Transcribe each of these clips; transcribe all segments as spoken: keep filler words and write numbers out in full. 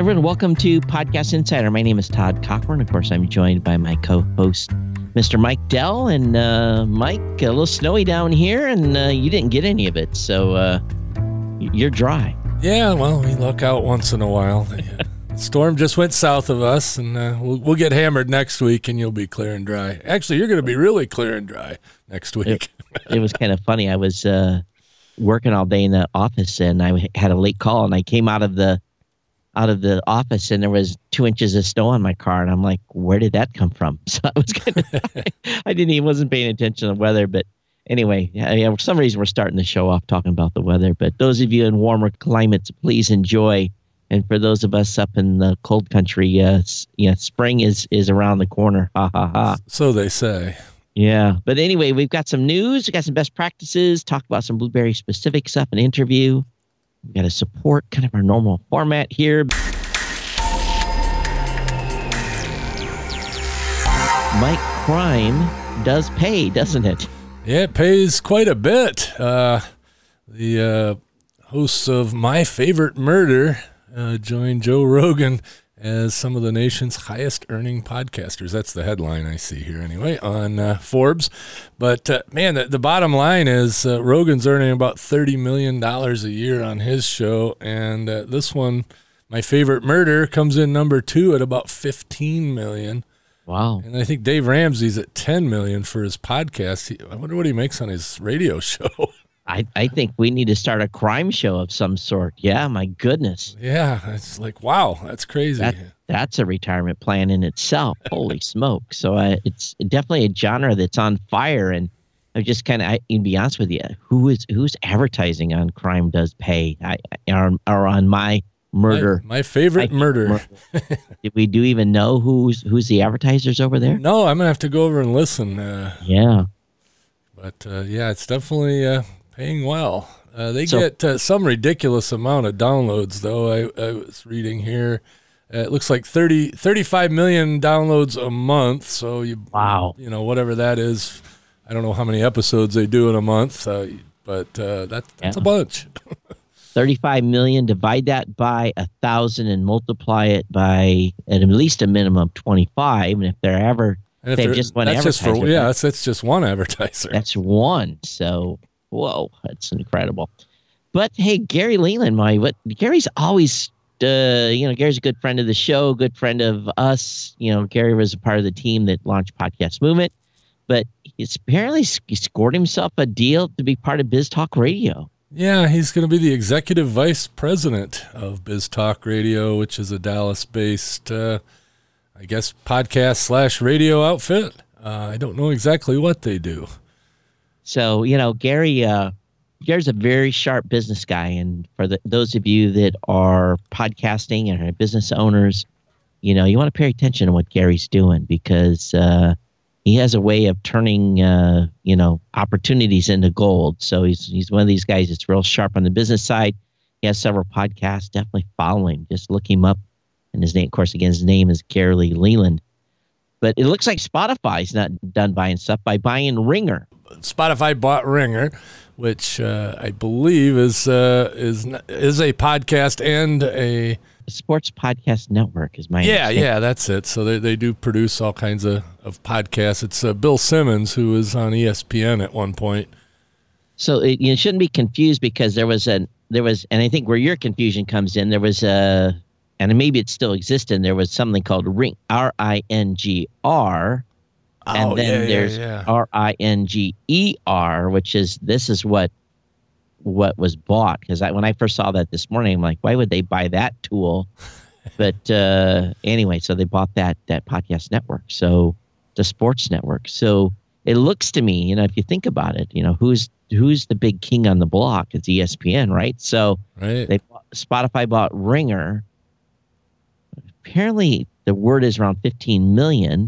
everyone. Welcome to Podcast Insider. My name is Todd Cochran. Of course, I'm joined by my co-host, Mister Mike Dell. And uh, Mike, a little snowy down here, and uh, you didn't get any of it, so uh, you're dry. Yeah, well, we luck out once in a while. The storm just went south of us, and uh, we'll, we'll get hammered next week, and you'll be clear and dry. Actually, you're going to be really clear and dry next week. It, it was kind of funny. I was uh, working all day in the office, and I had a late call, and I came out of the out of the office, and there was two inches of snow on my car, and I'm like, where did that come from? So I was kind of, I didn't even wasn't paying attention to the weather, but anyway, yeah, for some reason we're starting the show off talking about the weather. But those of you in warmer climates, please enjoy. And for those of us up in the cold country, uh, yeah, spring is is around the corner. Ha ha ha. So they say. Yeah, but anyway, we've got some news. We got some best practices. Talk about some Blueberry specific stuff. An interview. We got to support kind of our normal format here. Mike, crime does pay, doesn't it? Yeah, it pays quite a bit. Uh, the uh, hosts of My Favorite Murder uh, joined Joe Rogan as some of the nation's highest earning podcasters. That's the headline I see here anyway on uh, Forbes. But uh, man, the, the bottom line is uh, Rogan's earning about thirty million dollars a year on his show. And uh, this one, My Favorite Murder, comes in number two at about fifteen million dollars. Wow. And I think Dave Ramsey's at ten million dollars for his podcast. He, I wonder what he makes on his radio show. I, I think we need to start a crime show of some sort. Yeah, my goodness. Yeah, it's like, wow, that's crazy. That, that's a retirement plan in itself. Holy smoke. So uh, it's definitely a genre that's on fire. And I just kind of, to be honest with you, who is who's advertising on Crime Does Pay I, or, or on My Murder? My, my favorite my murder. murder. Did we do even know who's who's the advertisers over there? No, I'm going to have to go over and listen. Uh, yeah. But uh, yeah, it's definitely uh, paying well. Uh, they So- get uh, some ridiculous amount of downloads, though. I, I was reading here. Uh, it looks like thirty, thirty-five million downloads a month. So you, Wow. you know, whatever that is. I don't know how many episodes they do in a month, uh, but uh, that, that's Yeah. a bunch. thirty-five million, divide that by a thousand and multiply it by at least a minimum of twenty-five. And if they're ever, And if they have they're- just one that's just for advertiser, yeah, that's that's just one advertiser. that's one. So, whoa, that's incredible. But hey, Gary Leland, my, what Gary's always, uh, you know, Gary's a good friend of the show, good friend of us. You know, Gary was a part of the team that launched Podcast Movement, but he's apparently he scored himself a deal to be part of Biz Talk Radio. Yeah, he's going to be the executive vice president of Biz Talk Radio, which is a Dallas-based, uh, I guess, podcast slash radio outfit. Uh, I don't know exactly what they do. So, you know, Gary, uh, Gary's a very sharp business guy. And for the, those of you that are podcasting and are business owners, you know, you want to pay attention to what Gary's doing because uh, he has a way of turning, uh, you know, opportunities into gold. So he's he's one of these guys that's real sharp on the business side. He has several podcasts. Definitely follow him. Just look him up. And his name, of course, again, his name is Gary Leland. But it looks like Spotify's not done buying stuff by buying Ringer. Spotify bought Ringer, which uh, I believe is uh, is is a podcast and a Sports Podcast Network is my yeah understanding. yeah that's it. So they they do produce all kinds of, of podcasts. It's uh, Bill Simmons, who was on E S P N at one point. So it, you shouldn't be confused because there was a there was, and I think where your confusion comes in, there was a, and maybe it still exists, and there was something called Ring, R I N G R, and Oh, then yeah, yeah, there's yeah. R I N G E R, which is this is what what was bought. Because I, when I first saw that this morning, I'm like, why would they buy that tool? But uh, anyway, so they bought that that podcast network, so the sports network. So it looks to me, you know, if you think about it, you know, who's who's the big king on the block? It's E S P N, right? So Right. they Spotify bought Ringer. Apparently, the word is around fifteen million.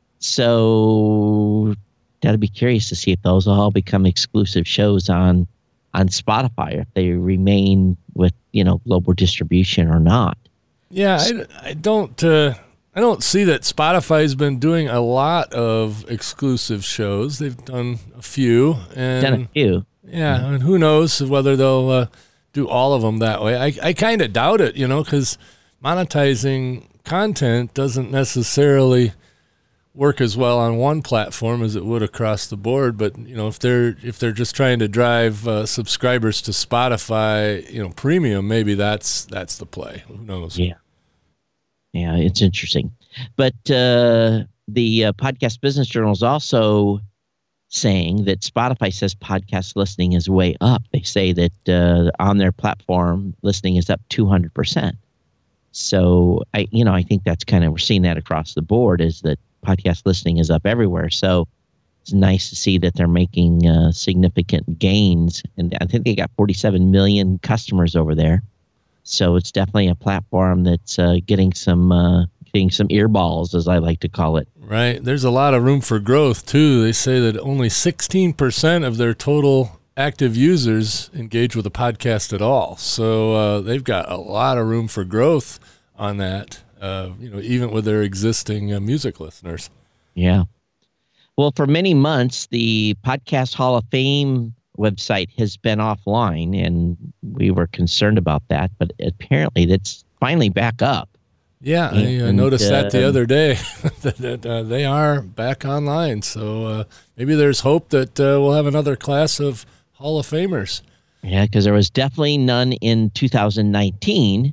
So got to be curious to see if those all become exclusive shows on on Spotify, or if they remain with, you know, global distribution or not. Yeah, I, I don't uh, I don't see that Spotify's been doing a lot of exclusive shows. They've done a few, and Done a few. yeah, and who knows whether they'll uh, do all of them that way. I I kind of doubt it, you know, because monetizing content doesn't necessarily work as well on one platform as it would across the board. But, you know, if they're if they're just trying to drive uh, subscribers to Spotify, you know, premium, maybe that's that's the play. Who knows? Yeah. Yeah, it's interesting. But uh, the uh, Podcast Business Journal is also saying that Spotify says podcast listening is way up. They say that uh, on their platform, listening is up two hundred percent. So, I, you know, I think that's kind of, we're seeing that across the board, is that podcast listening is up everywhere. So it's nice to see that they're making uh, significant gains. And I think they got forty-seven million customers over there. So it's definitely a platform that's uh, getting some uh, getting some earballs, as I like to call it. Right. There's a lot of room for growth, too. They say that only sixteen percent of their total active users engage with a podcast at all. So uh, they've got a lot of room for growth on that, uh, you know, even with their existing uh, music listeners. Yeah. Well, for many months, the Podcast Hall of Fame website has been offline, and we were concerned about that, but apparently that's finally back up. Yeah, and, I uh, noticed uh, that the other day, that uh, they are back online. So uh, maybe there's hope that uh, we'll have another class of Hall of Famers. Yeah, because there was definitely none in two thousand nineteen.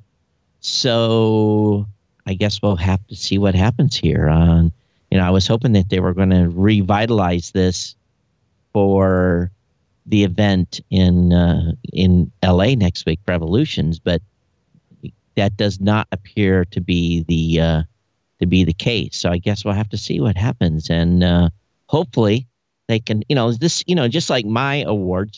So I guess we'll have to see what happens here. Um, you know, I was hoping that they were going to revitalize this for the event in uh, in L A next week, Revolutions, but that does not appear to be the uh, to be the case. So I guess we'll have to see what happens, and uh, hopefully they can. You know, this. You know, just like my awards,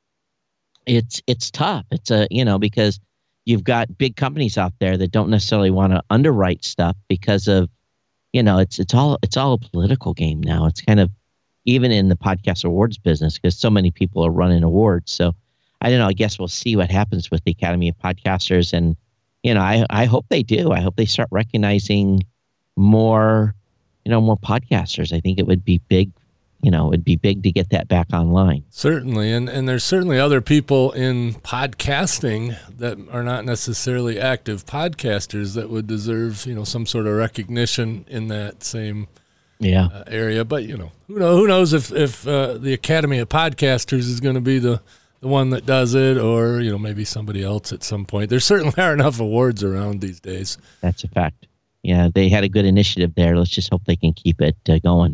it's it's tough. It's a you know because you've got big companies out there that don't necessarily want to underwrite stuff because of you know it's it's all it's all a political game now. It's kind of even in the podcast awards business because so many people are running awards. So I don't know. I guess we'll see what happens with the Academy of Podcasters. And, you know, I, I hope they do. I hope they start recognizing more, you know, more podcasters. I think it would be big, you know, it'd be big to get that back online. Certainly. And, and there's certainly other people in podcasting that are not necessarily active podcasters that would deserve, you know, some sort of recognition in that same yeah. uh, area. But, you know, who, know, who knows if, if uh, the Academy of Podcasters is going to be the, the one that does it, or, you know, maybe somebody else at some point. There certainly are enough awards around these days. That's a fact. Yeah, they had a good initiative there. Let's just hope they can keep it uh, going.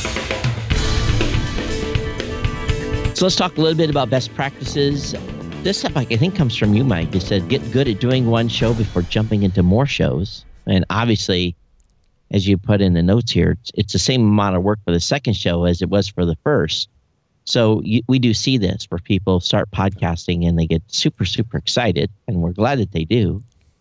So let's talk a little bit about best practices. This topic, I think, comes from you, Mike. You said get good at doing one show before jumping into more shows. And obviously, as you put in the notes here, it's, it's the same amount of work for the second show as it was for the first. So you, we do see this where people start podcasting and they get super, super excited, and we're glad that they do.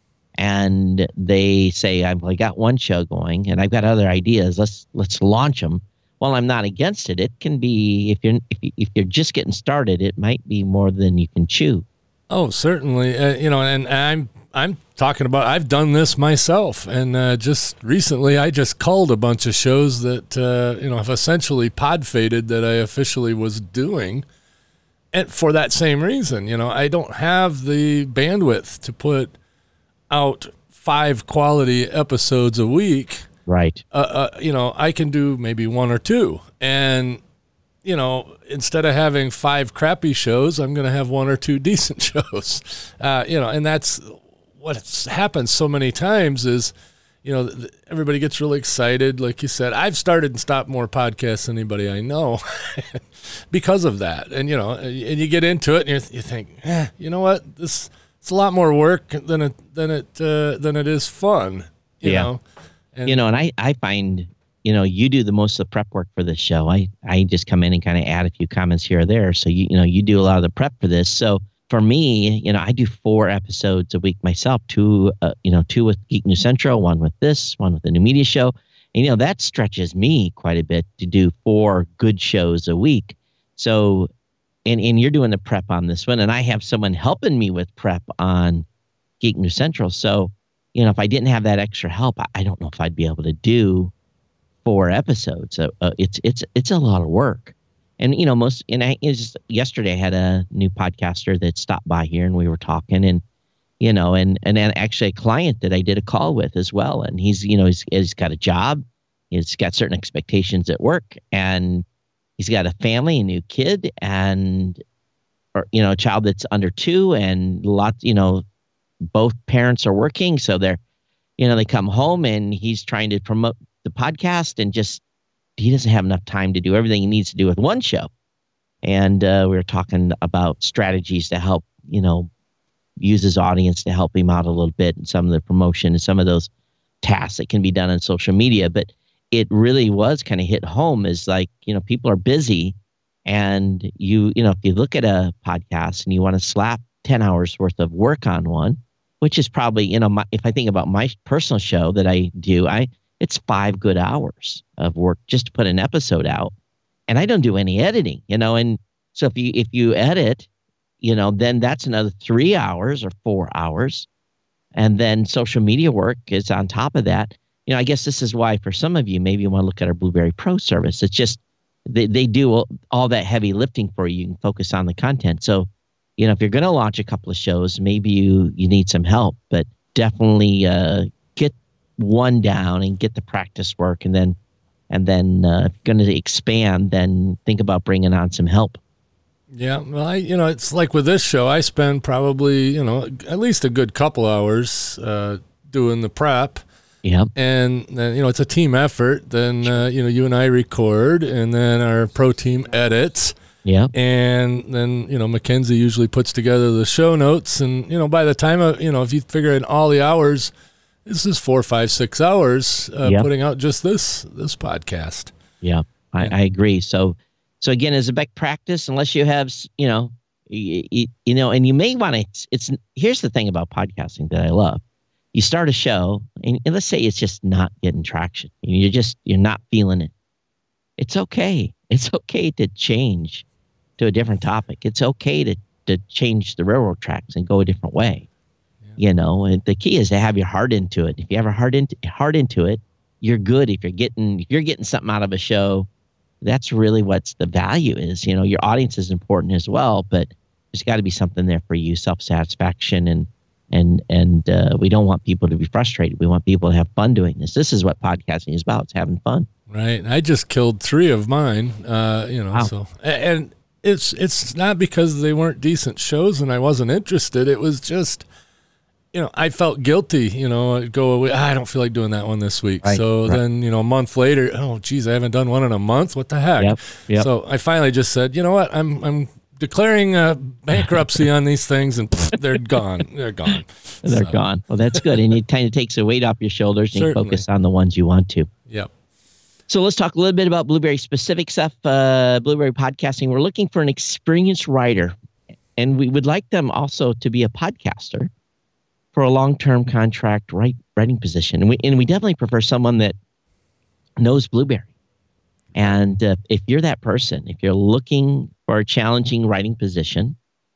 And they say, I've I got one show going and I've got other ideas. Let's let's launch them. While I'm not against it, it can be, if you're if, you, if you're just getting started, it might be more than you can chew. Oh, certainly. Uh, you know, and I'm I'm talking about, I've done this myself. And uh, just recently, I just culled a bunch of shows that, uh, you know, have essentially pod faded that I officially was doing. And for that same reason, you know, I don't have the bandwidth to put out five quality episodes a week. Right. Uh, uh, you know, I can do maybe one or two. And, you know, instead of having five crappy shows, I'm going to have one or two decent shows. Uh, you know, and that's what's happened so many times is, you know, everybody gets really excited. Like you said, I've started and stopped more podcasts than anybody I know because of that. And, you know, and you get into it and you think, eh, you know what, this it's a lot more work than it, than it, uh, than it is fun, you yeah. know. And, you know, and I, I find, you know, you do the most of the prep work for this show. I, I just come in and kind of add a few comments here or there. So, you, you know, you do a lot of the prep for this. So for me, you know, I do four episodes a week myself, two, uh, you know, two with Geek News Central, one with this, one with the New Media Show. And, you know, that stretches me quite a bit to do four good shows a week. So, and, and you're doing the prep on this one, and I have someone helping me with prep on Geek News Central. So, you know, if I didn't have that extra help, I, I don't know if I'd be able to do four episodes. So uh, it's it's it's a lot of work. And, you know, most, and I, it was just, yesterday I had a new podcaster that stopped by here and we were talking, and, you know, and, and then actually a client that I did a call with as well. And he's, you know, he's, he's got a job, he's got certain expectations at work, and he's got a family, a new kid, and, or, you know, a child that's under two, and lots, you know, both parents are working. So they're, you know, they come home and he's trying to promote the podcast, and just, he doesn't have enough time to do everything he needs to do with one show. And uh, we were talking about strategies to help, you know, use his audience to help him out a little bit, and some of the promotion and some of those tasks that can be done on social media. But it really was kind of hit home as like, you know, people are busy, and you, you know, if you look at a podcast and you want to slap ten hours worth of work on one, which is probably, you know, my, if I think about my personal show that I do, I, it's five good hours of work just to put an episode out. And I don't do any editing, you know, and so if you, if you edit, you know, then that's another three hours or four hours. And then social media work is on top of that. You know, I guess this is why for some of you, maybe you want to look at our Blubrry Pro service. It's just, they, they do all, all that heavy lifting for you. You can focus on the content. So, you know, if you're going to launch a couple of shows, maybe you, you need some help, but definitely uh, get one down and get the practice work. And then, and then uh, if you're going to expand, then think about bringing on some help. Yeah, well, I, you know, it's like with this show, I spend probably, you know, at least a good couple hours uh, doing the prep. Yeah. And then, you know, it's a team effort. Then, uh, you know, you and I record, and then our pro team edits. Yeah. And then, you know, Mackenzie usually puts together the show notes. And, you know, by the time, of, you know, if you figure in all the hours, this is four, five, six hours uh, yep. putting out just this this podcast. Yeah, I, yeah. I agree. So, so again, as a best practice, unless you have, you know, you, you know, and you may want to, it's, it's, here's the thing about podcasting that I love. You start a show, and, and let's say it's just not getting traction. You're just, you're not feeling it. It's okay. It's okay to change to a different topic. It's okay to, to change the railroad tracks and go a different way. Yeah. You know, and the key is to have your heart into it. If you have a heart into heart into it, you're good. If you're getting, if you're getting something out of a show, that's really what's the value is. You know, your audience is important as well, but there's got to be something there for you, self-satisfaction, and and and uh, we don't want people to be frustrated. We want people to have fun doing this. This is what podcasting is about. It's having fun. Right. I just killed three of mine. Uh, you know, wow. so and it's it's not because they weren't decent shows and I wasn't interested. It was just, you know, I felt guilty, you know, I'd go away. Ah, I don't feel like doing that one this week. Right, so right. then, you know, a month later, oh, geez, I haven't done one in a month. What the heck? Yep, yep. So I finally just said, you know what, I'm I'm declaring uh, bankruptcy on these things, and pff, they're gone. They're gone. They're so. gone. Well, that's good. And it kind of takes the weight off your shoulders and you focus on the ones you want to. Yep. So let's talk a little bit about Blubrry specific stuff, uh, Blubrry podcasting. We're looking for an experienced writer, and we would like them also to be a podcaster for a long-term contract write, writing position. And we, and we definitely prefer someone that knows Blubrry. And uh, if you're that person, if you're looking for a challenging writing position,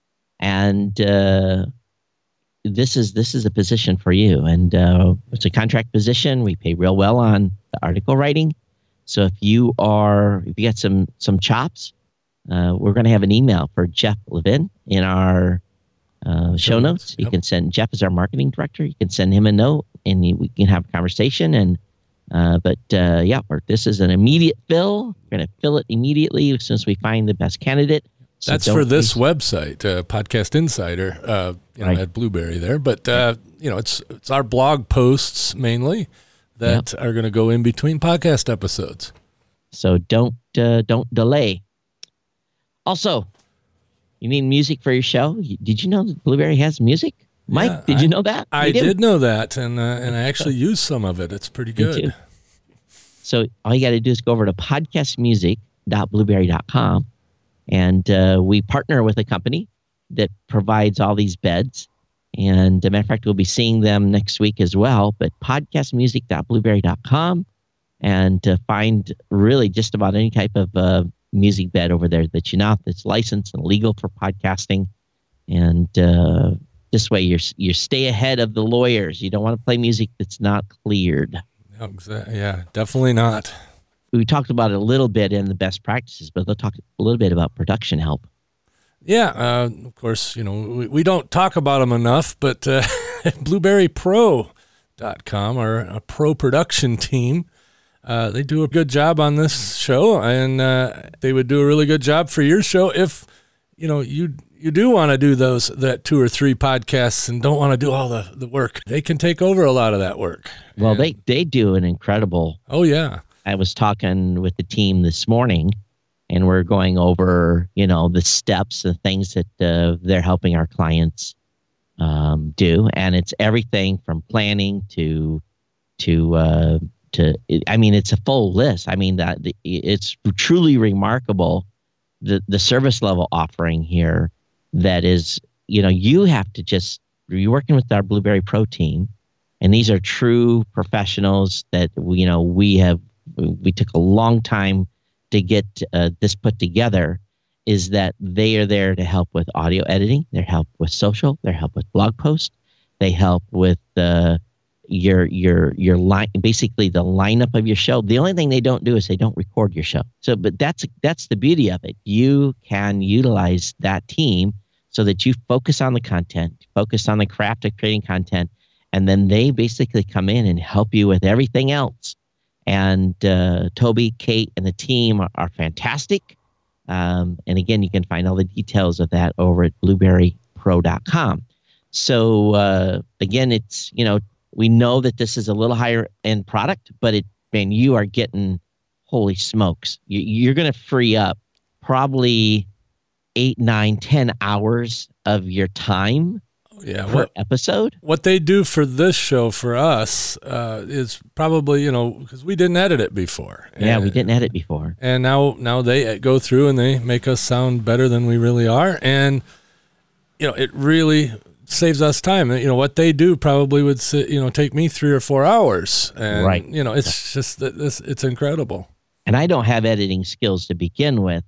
and uh, this is this is a position for you. And uh, it's a contract position. We pay real well on the article writing. So if you are, if you got some some chops, uh, we're going to have an email for Jeff Levin in our uh, show notes. You yep. can send, Jeff is our marketing director. You can send him a note, and you, we can have a conversation. And uh, but uh, yeah, we're, this is an immediate fill. We're going to fill it immediately as soon as we find the best candidate. So That's for this website, uh, Podcast Insider, uh, you know, right. at Blubrry there. But uh, you know, it's it's our blog posts mainly that yep. are going to go in between podcast episodes. So don't uh, don't delay. Also, you need music for your show. Did you know that Blubrry has music? Mike, yeah, did I, you know that? I did know that, and uh, and I actually use some of it. It's pretty good. So all you got to do is go over to podcast music dot blubrry dot com, and uh, we partner with a company that provides all these beds. And as a matter of fact, we'll be seeing them next week as well. But podcast music dot blubrry dot com, and to find really just about any type of uh, music bed over there that you know that's licensed and legal for podcasting. And uh, this way, you're you stay ahead of the lawyers. You don't want to play music that's not cleared. Exactly. Yeah, definitely not. We talked about it a little bit in the best practices, but let's talk a little bit about production help. Yeah, uh, of course, you know, we, we don't talk about them enough, but uh, blueberry pro dot com, our a pro production team, uh, they do a good job on this show, and uh, they would do a really good job for your show if, you know, you you do want to do those that two or three podcasts and don't want to do all the, the work. They can take over a lot of that work. Well, and, they, they do an incredible. Oh, yeah. I was talking with the team this morning, and we're going over, you know, the steps, the things that uh, they're helping our clients um, do, and it's everything from planning to to uh, to. I mean, it's a full list. I mean, that it's truly remarkable the the service level offering here. That is, you know, you have to just you're working with our Blueberry Pro team, and these are true professionals that you know we have. We took a long time to get uh, this put together, is that they are there to help with audio editing, they help with social, they help with blog posts, they help with uh, your your your line, basically the lineup of your show. The only thing they don't do is they don't record your show. So, but that's that's the beauty of it. You can utilize that team so that you focus on the content, focus on the craft of creating content, and then they basically come in and help you with everything else. And uh, Toby, Kate, and the team are, are fantastic. Um, and again, you can find all the details of that over at blueberry pro dot com. So uh, again, it's, you know, we know that this is a little higher end product, but it, man, you are getting, holy smokes, you, you're going to free up probably eight, nine, ten hours of your time. Yeah, per what, episode. What they do for this show for us uh, is probably, you know, because we didn't edit it before. Yeah, and, we didn't edit before. And now now they go through and they make us sound better than we really are. And, you know, it really saves us time. You know, what they do probably would, sit, you know, take me three or four hours. And, right. you know, it's just, that this, it's incredible. And I don't have editing skills to begin with,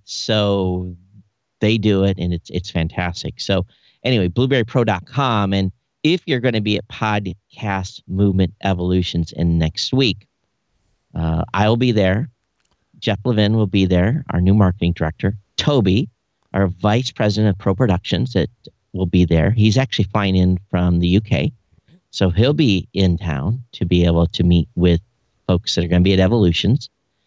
so they do it, and it's it's fantastic. So anyway, blueberry pro dot com. And if you're going to be at Podcast Movement Evolutions in next week, uh, I'll be there. Jeff Levin will be there, our new marketing director. Toby, our vice president of Pro Productions, that will be there. He's actually flying in from the U K. So he'll be in town to be able to meet with folks that are going to be at Evolutions.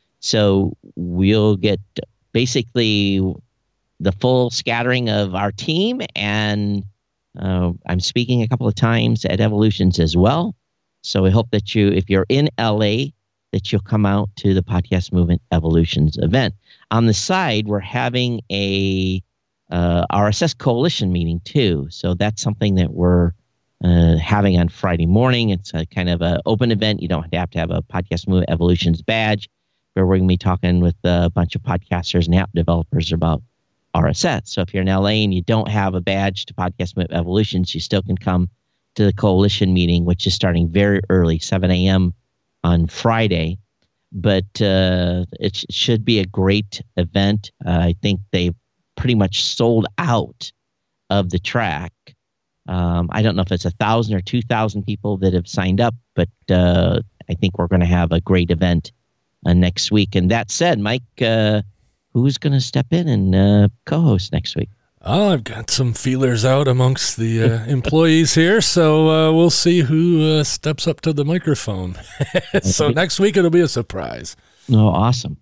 So we'll get basically the full scattering of our team, and uh, I'm speaking a couple of times at Evolutions as well. So we hope that you, if you're in L A, that you'll come out to the Podcast Movement Evolutions event. On the side, we're having a uh, R S S Coalition meeting too. So that's something that we're uh, having on Friday morning. It's a kind of an open event. You don't have to have a Podcast Movement Evolutions badge, where we're going to be talking with a bunch of podcasters and app developers about R S S. So if you're in L A and you don't have a badge to Podcast Movement Evolutions, you still can come to the coalition meeting, which is starting very early, seven a.m. on Friday. But uh, it sh- should be a great event. Uh, I think they've pretty much sold out of the track. Um, I don't know if it's a thousand or two thousand people that have signed up, but uh, I think we're going to have a great event uh, next week. And that said, Mike, uh, who's going to step in and uh, co-host next week? Oh, I've got some feelers out amongst the uh, employees here, so uh, we'll see who uh, steps up to the microphone. So next week it'll be a surprise. Oh, awesome.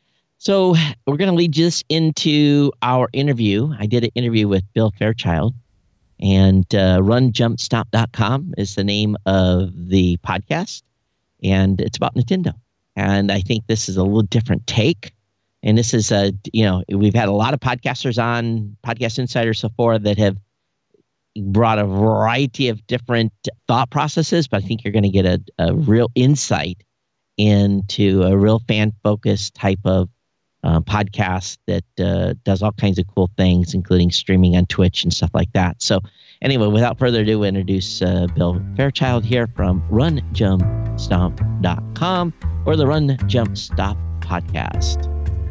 So we're going to lead this into our interview. I did an interview with Bill Fairchild, and uh, run jump stop dot com is the name of the podcast, and it's about Nintendo. And I think this is a little different take. And this is, a, you know, we've had a lot of podcasters on Podcast Insider so far that have brought a variety of different thought processes, but I think you're going to get a, a real insight into a real fan-focused type of uh, podcast that uh, does all kinds of cool things, including streaming on Twitch and stuff like that. So anyway, without further ado, introduce uh, Bill Fairchild here from run jump stomp dot com, or the Run Jump Stop podcast.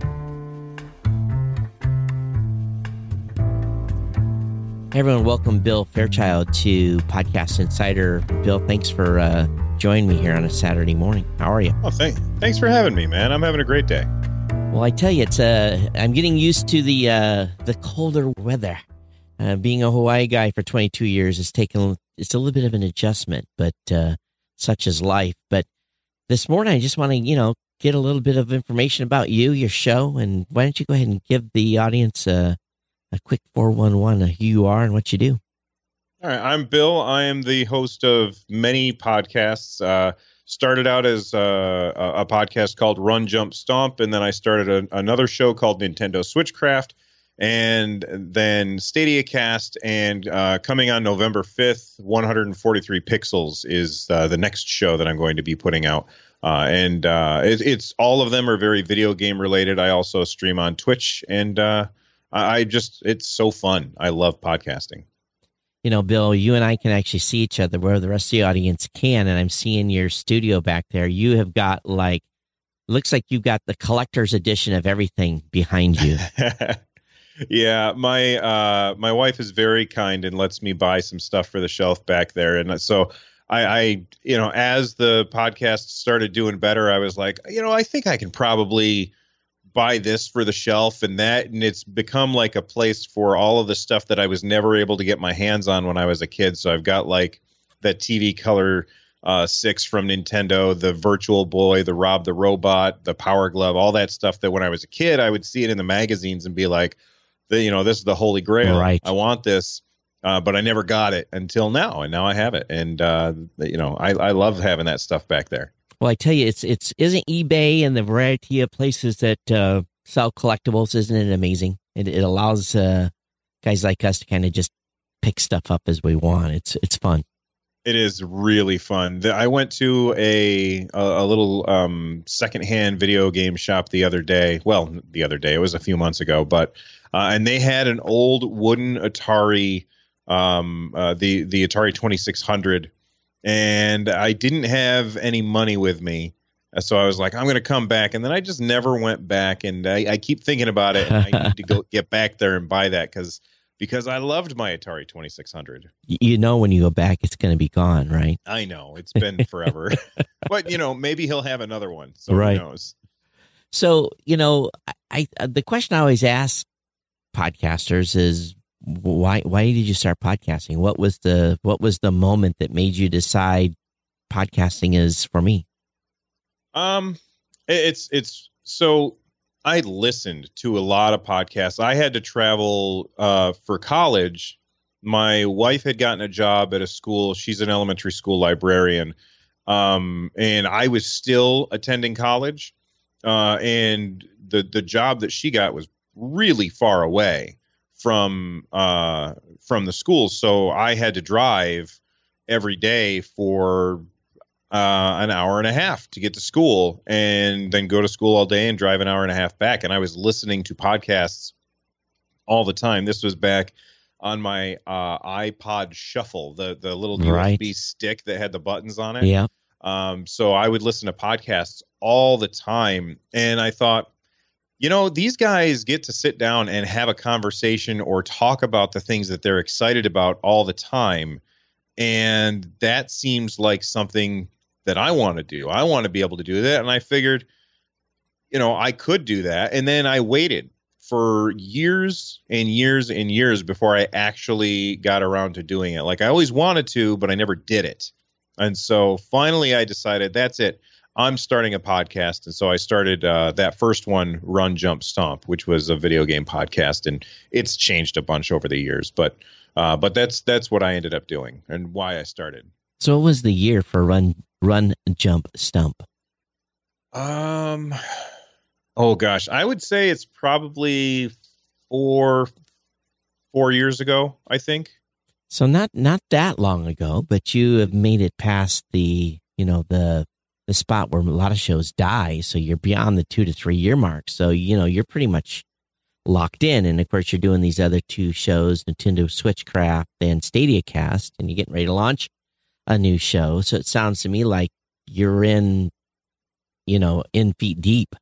Hey everyone, welcome Bill Fairchild to Podcast Insider. Bill, thanks for uh, joining me here on a Saturday morning. How are you? Oh, thank, thanks for having me, man. I'm having a great day. Well, I tell you, it's uh, I'm getting used to the uh, the colder weather. Uh, being a Hawaii guy for twenty-two years has taken it's a little bit of an adjustment, but uh, such is life. But this morning, I just want to you know get a little bit of information about you, your show, and why don't you go ahead and give the audience a, a quick four one one of who you are and what you do. All right, I'm Bill. I am the host of many podcasts. Uh, started out as uh, a, a podcast called Run, Jump, Stomp, and then I started a, another show called Nintendo Switchcraft, and then Stadia Cast, and uh, coming on November fifth, one forty-three Pixels is uh, the next show that I'm going to be putting out. Uh, and uh, it, it's all of them are very video game related. I also stream on Twitch, and uh, I, I just, it's so fun. I love podcasting. You know, Bill, you and I can actually see each other where the rest of the audience can, and I'm seeing your studio back there. You have got, like, looks like you've got the collector's edition of everything behind you. Yeah, my uh, my wife is very kind and lets me buy some stuff for the shelf back there. And so I, I, you know, as the podcast started doing better, I was like, you know, I think I can probably buy this for the shelf and that, and it's become like a place for all of the stuff that I was never able to get my hands on when I was a kid. So I've got like that T V Color uh, six from Nintendo, the Virtual Boy, the Rob the Robot, the Power Glove, all that stuff that when I was a kid, I would see it in the magazines and be like, the, you know, this is the Holy Grail. Right. I want this, uh, but I never got it until now, and now I have it. And, uh, you know, I, I love having that stuff back there. Well, I tell you, it's it's isn't eBay and the variety of places that uh, sell collectibles, isn't it amazing? It it allows uh, guys like us to kind of just pick stuff up as we want. It's it's fun. It is really fun. I went to a a, a little um, secondhand video game shop the other day. Well, the other day, it was a few months ago, but uh, and they had an old wooden Atari, um, uh, the the Atari twenty-six hundred. And I didn't have any money with me. So I was like, I'm going to come back. And then I just never went back. And I, I keep thinking about it. And I need to go get back there and buy that because because I loved my Atari twenty-six hundred. You know, when you go back, it's going to be gone, right? I know. It's been forever. But, you know, maybe he'll have another one. So right. Who knows? So, you know, I, I the question I always ask podcasters is, Why why did you start podcasting? What was the what was the moment that made you decide podcasting is for me? Um, it's it's so I listened to a lot of podcasts. I had to travel uh, for college. My wife had gotten a job at a school. She's an elementary school librarian, um, and I was still attending college. Uh, and the the job that she got was really far away from uh from the school, so I had to drive every day for uh an hour and a half to get to school, and then go to school all day and drive an hour and a half back. And I was listening to podcasts all the time. This was back on my uh iPod Shuffle, the the little right. U S B stick that had the buttons on it. Yeah. Um so I would listen to podcasts all the time, and I thought, you know, these guys get to sit down and have a conversation or talk about the things that they're excited about all the time. And that seems like something that I want to do. I want to be able to do that. And I figured, you know, I could do that. And then I waited for years and years and years before I actually got around to doing it. Like I always wanted to, but I never did it. And so finally I decided that's it. I'm starting a podcast. And so I started uh, that first one, Run, Jump, Stomp, which was a video game podcast. And it's changed a bunch over the years. But uh, but that's that's what I ended up doing and why I started. So what was the year for Run, Run, Jump, Stomp? Um, oh, gosh, I would say it's probably four, four years ago, I think. So not not that long ago, but you have made it past the, you know, the the spot where a lot of shows die. So you're beyond the two to three year mark. So, you know, you're pretty much locked in. And of course, you're doing these other two shows, Nintendo Switchcraft and Stadia Cast, and you're getting ready to launch a new show. So it sounds to me like you're in, you know, in feet deep.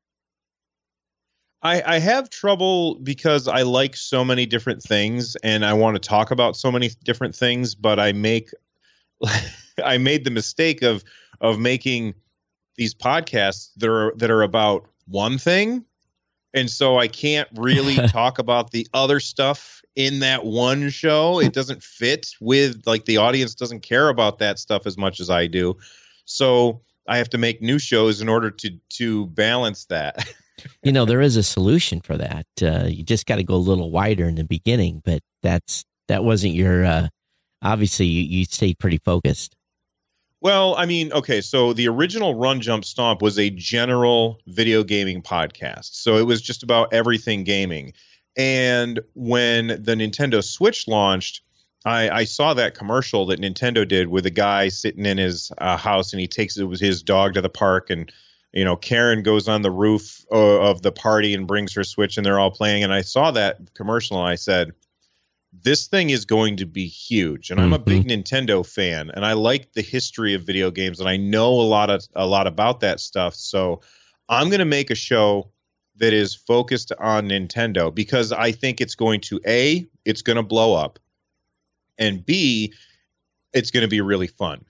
I, I have trouble because I like so many different things and I want to talk about so many different things, but I make I made the mistake of of making these podcasts that are that are about one thing, And so I can't really talk about the other stuff in that one show. It doesn't fit with, like, the audience doesn't care about that stuff as much as I do. So I have to make new shows in order to to balance that. You know, there is a solution for that. Uh, you just got to go a little wider in the beginning, but that's that wasn't your. Uh, obviously, you, you stayed pretty focused. Well, I mean, okay, so the original Run, Jump, Stomp was a general video gaming podcast. So it was just about everything gaming. And when the Nintendo Switch launched, I, I saw that commercial that Nintendo did with a guy sitting in his uh, house, and he takes it was his dog to the park, and you know, Karen goes on the roof uh, of the party and brings her Switch, and they're all playing. And I saw that commercial, and I said, this thing is going to be huge. And I'm a big Nintendo fan, and I like the history of video games, and I know a lot of a lot about that stuff. So I'm going to make a show that is focused on Nintendo, because I think it's going to, A, it's going to blow up, and B, it's going to be really fun.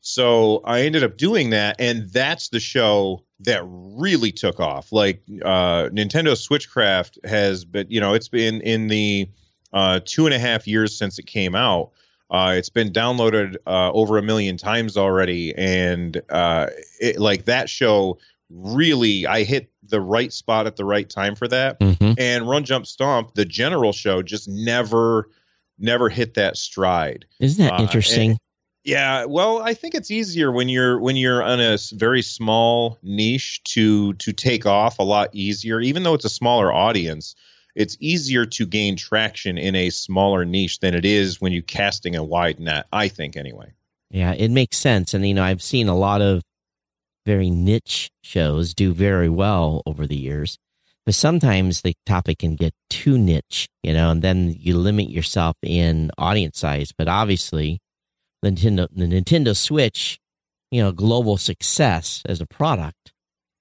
So I ended up doing that, and that's the show that really took off. Like uh, Nintendo Switchcraft has been, you know, it's been in the uh, two and a half years since it came out. Uh, it's been downloaded uh, over a million times already, and uh, it, like that show really, I hit the right spot at the right time for that. Mm-hmm. And Run, Jump, Stomp, the general show, just never, never hit that stride. Isn't that uh, interesting? And, yeah, well, I think it's easier when you're when you're on a very small niche to to take off a lot easier. Even though it's a smaller audience, it's easier to gain traction in a smaller niche than it is when you're casting a wide net, I think, anyway. Yeah, it makes sense. And, you know, I've seen a lot of very niche shows do very well over the years. But sometimes the topic can get too niche, you know, and then you limit yourself in audience size. But obviously, the Nintendo, the Nintendo Switch, you know, global success as a product,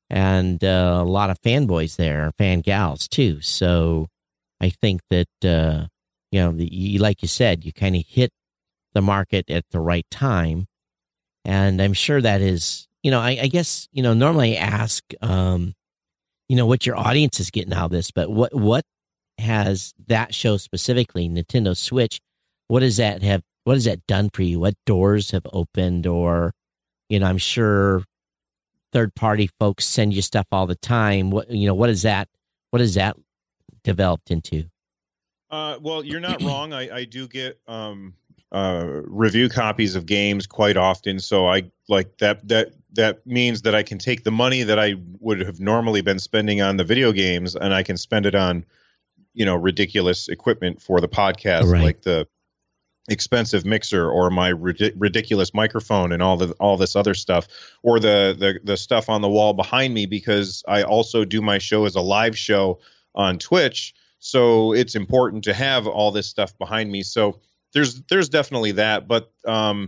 and uh, a lot of fanboys there, fan gals too. So I think that, uh, you know, the, you, like you said, you kind of hit the market at the right time. And I'm sure that is, you know, I, I guess, you know, normally I ask, um, you know, what your audience is getting out of this, but what, what has that show specifically, Nintendo Switch, what does that have? What has that done for you? What doors have opened? Or, you know, I'm sure third-party folks send you stuff all the time. What, you know, what is that? What has that developed into? Uh, well, you're not wrong. I, I do get um, uh, review copies of games quite often. So I like that. That that means that I can take the money that I would have normally been spending on the video games, and I can spend it on, you know, ridiculous equipment for the podcast, right, like the expensive mixer or my rid- ridiculous microphone and all the all this other stuff, or the, the the stuff on the wall behind me, because I also do my show as a live show on Twitch, so it's important to have all this stuff behind me. So there's there's definitely that, but um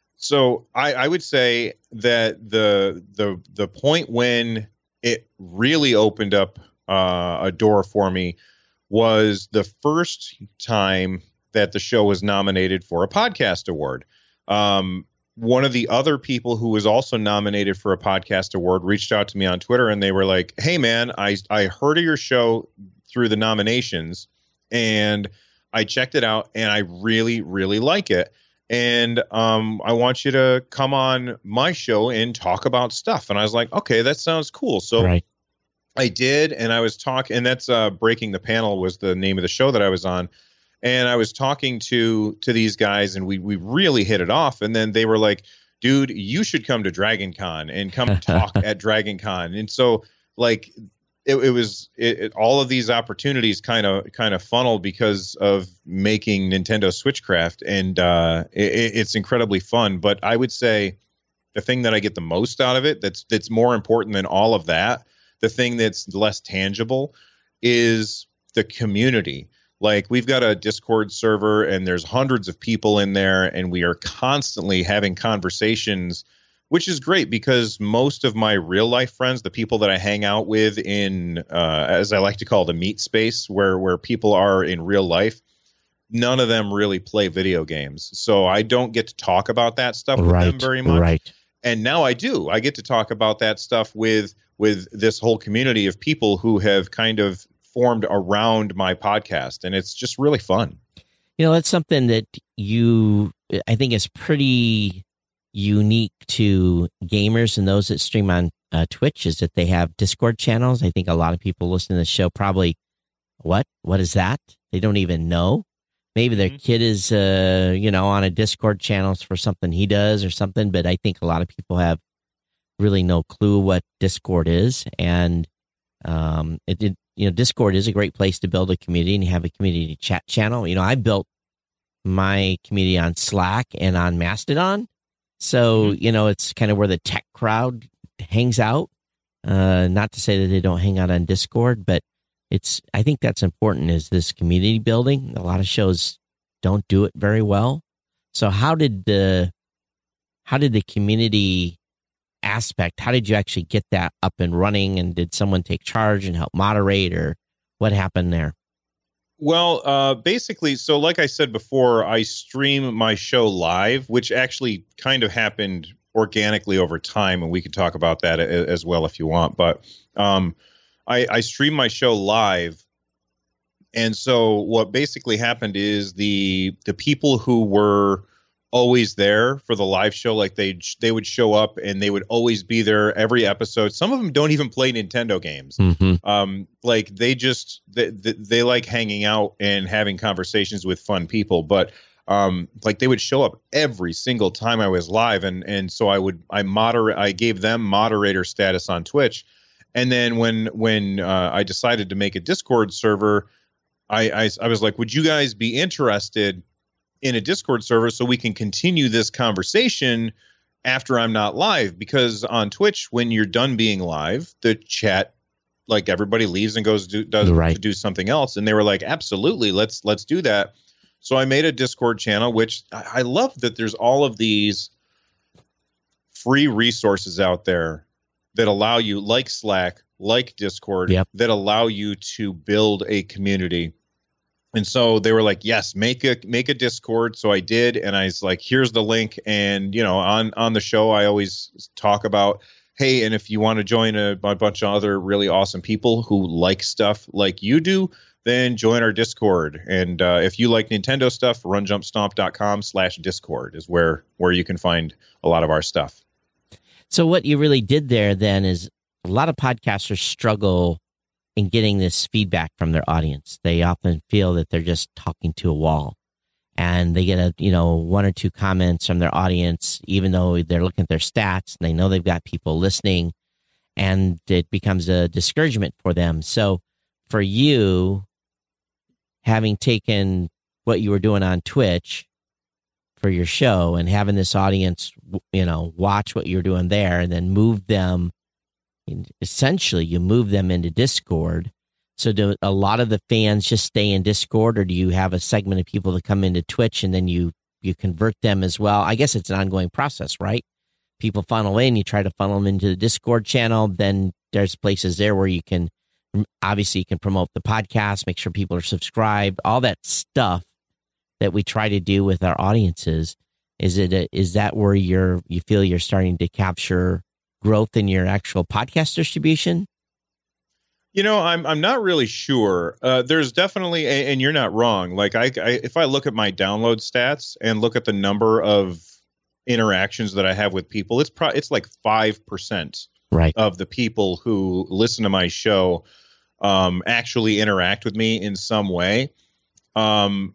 so I, I would say that the the the point when it really opened up uh, a door for me was the first time that the show was nominated for a podcast award. Um, one of the other people who was also nominated for a podcast award reached out to me on Twitter, and they were like, hey man, I, I heard of your show through the nominations, and I checked it out, and I really, really like it. And um, I want you to come on my show and talk about stuff. And I was like, okay, that sounds cool. So right. I did, and I was talking, and that's uh, Breaking the Panel was the name of the show that I was on. And I was talking to to these guys, and we we really hit it off. And then they were like, dude, you should come to Dragon Con and come talk at Dragon Con. And so, like, it, it was it, it, all of these opportunities kind of kind of funneled because of making Nintendo Switchcraft. And uh, it, it's incredibly fun. But I would say the thing that I get the most out of it, that's that's more important than all of that, the thing that's less tangible, is the community. Like, we've got a Discord server, and there's hundreds of people in there, and we are constantly having conversations, which is great because most of my real life friends, the people that I hang out with in, uh, as I like to call the meet space, where where people are in real life, none of them really play video games. So I don't get to talk about that stuff with right, them very much. Right. And now I do. I get to talk about that stuff with with this whole community of people who have kind of formed around my podcast, and it's just really fun. You know, that's something that you, I think, is pretty unique to gamers and those that stream on uh, Twitch, is that they have Discord channels. I think a lot of people listening to the show probably, what? What is that? They don't even know. Maybe their mm-hmm. kid is, uh, you know, on a Discord channel for something he does or something, but I think a lot of people have really no clue what Discord is. And um, it, it, you know, Discord is a great place to build a community and have a community chat channel. You know, I built my community on Slack and on Mastodon. So, mm-hmm. you know, it's kind of where the tech crowd hangs out. Uh, not to say that they don't hang out on Discord, but it's, I think that's important, is this community building. A lot of shows don't do it very well. So how did the, how did the community aspect, how did you actually get that up and running? And did someone take charge and help moderate, or what happened there? Well, uh, basically, so like I said before, I stream my show live, which actually kind of happened organically over time, and we could talk about that a, as well if you want. But um, I, I stream my show live, and so what basically happened is the the people who were always there for the live show, like they they would show up and they would always be there every episode. Some of them don't even play Nintendo games. Mm-hmm. Um, like they just they, they, they like hanging out and having conversations with fun people. But um, like they would show up every single time I was live, and and so I would I moderate I gave them moderator status on Twitch, and then when when uh, I decided to make a Discord server, I, I I was like, would you guys be interested in a Discord server so we can continue this conversation after I'm not live? Because on Twitch, when you're done being live, the chat, like everybody leaves and goes do, does right. to do something else. And they were like, absolutely, let's let's do that. So I made a Discord channel, which I, I love that there's all of these free resources out there that allow you, like Slack, like Discord, yep. that allow you to build a community. And so they were like, yes, make a make a Discord. So I did. And I was like, here's the link. And, you know, on, on the show, I always talk about, hey, and if you want to join a, a bunch of other really awesome people who like stuff like you do, then join our Discord. And uh, if you like Nintendo stuff, runjumpstomp.com slash Discord is where, where you can find a lot of our stuff. So what you really did there then is a lot of podcasters struggle in getting this feedback from their audience. They often feel that they're just talking to a wall, and they get a, you know, one or two comments from their audience, even though they're looking at their stats and they know they've got people listening, and it becomes a discouragement for them. So for you, having taken what you were doing on Twitch for your show and having this audience, you know, watch what you're doing there and then move them, essentially you move them into Discord. So do a lot of the fans just stay in Discord, or do you have a segment of people that come into Twitch and then you, you convert them as well? I guess it's an ongoing process, right? People funnel in, you try to funnel them into the Discord channel. Then there's places there where you can, obviously you can promote the podcast, make sure people are subscribed, all that stuff that we try to do with our audiences. Is it, a, is that where you're, you feel you're starting to capture growth in your actual podcast distribution? You know, I'm I'm not really sure. Uh, there's definitely, and you're not wrong. Like I, I, if I look at my download stats and look at the number of interactions that I have with people, it's pro- it's like five percent right. of the people who listen to my show um, actually interact with me in some way. Um,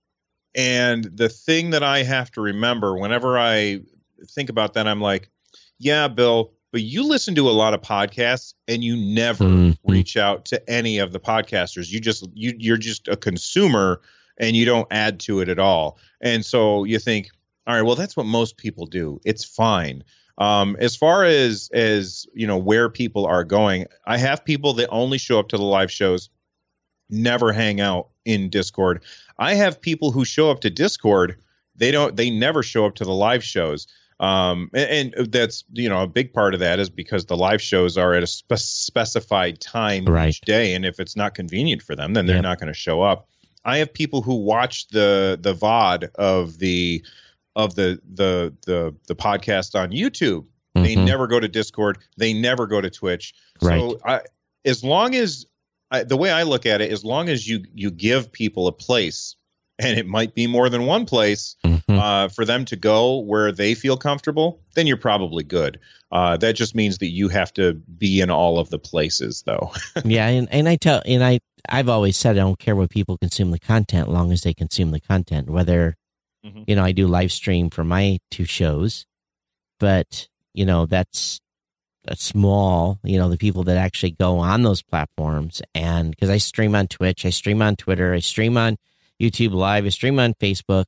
and the thing that I have to remember whenever I think about that, I'm like, yeah, Bill, but you listen to a lot of podcasts and you never mm-hmm. reach out to any of the podcasters. You just, you, you're just a consumer and you don't add to it at all. And so you think, all right, well, that's what most people do. It's fine. Um, as far as, as, you know, where people are going, I have people that only show up to the live shows, never hang out in Discord. I have people who show up to Discord. They don't, they never show up to the live shows. Um, and, and that's, you know, a big part of that is because the live shows are at a spe- specified time right. each day. And if it's not convenient for them, then they're yep. not going to show up. I have people who watch the, the V O D of the, of the, the, the, the podcast on YouTube. They Mhm. never go to Discord. They never go to Twitch. Right. So I, as long as I, the way I look at it, as long as you you give people a place, and it might be more than one place, Mhm. uh, for them to go where they feel comfortable, then you're probably good. Uh, that just means that you have to be in all of the places, though. Yeah, and, and I tell and I I've always said I don't care what people consume the content, long as they consume the content. Whether Mhm. you know I do live stream for my two shows, but you know that's that's small. You know the people that actually go on those platforms, and because I stream on Twitch, I stream on Twitter, I stream on YouTube Live, I stream on Facebook,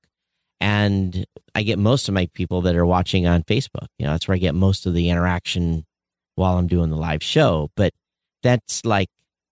and I get most of my people that are watching on Facebook. You know that's where I get most of the interaction while I'm doing the live show, but that's like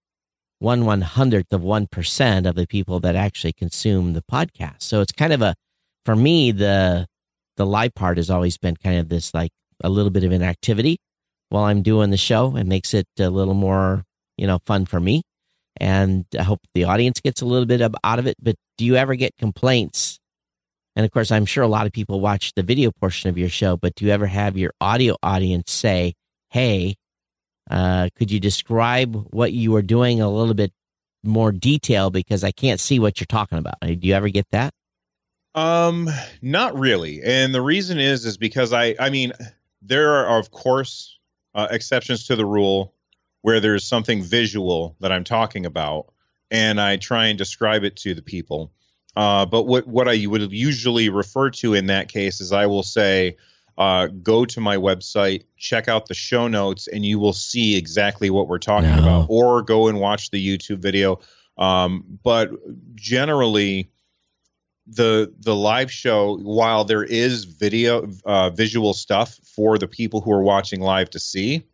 one one hundredth of one percent of the people that actually consume the podcast. So it's kind of a, for me, the the live part has always been kind of this like a little bit of an activity while I'm doing the show. It makes it a little more, you know, fun for me, and I hope the audience gets a little bit of, out of it. But do you ever get complaints? And of course, I'm sure a lot of people watch the video portion of your show, but do you ever have your audio audience say, hey, uh, could you describe what you are doing a little bit more detail because I can't see what you're talking about? Do you ever get that? Um, not really. And the reason is, is because I, I mean, there are, of course, uh, exceptions to the rule where there's something visual that I'm talking about, and I try and describe it to the people. Uh, but what, what I would usually refer to in that case is I will say, uh, go to my website, check out the show notes, and you will see exactly what we're talking No. about, or go and watch the YouTube video. Um, but generally, the the live show, while there is video uh, visual stuff for the people who are watching live to see,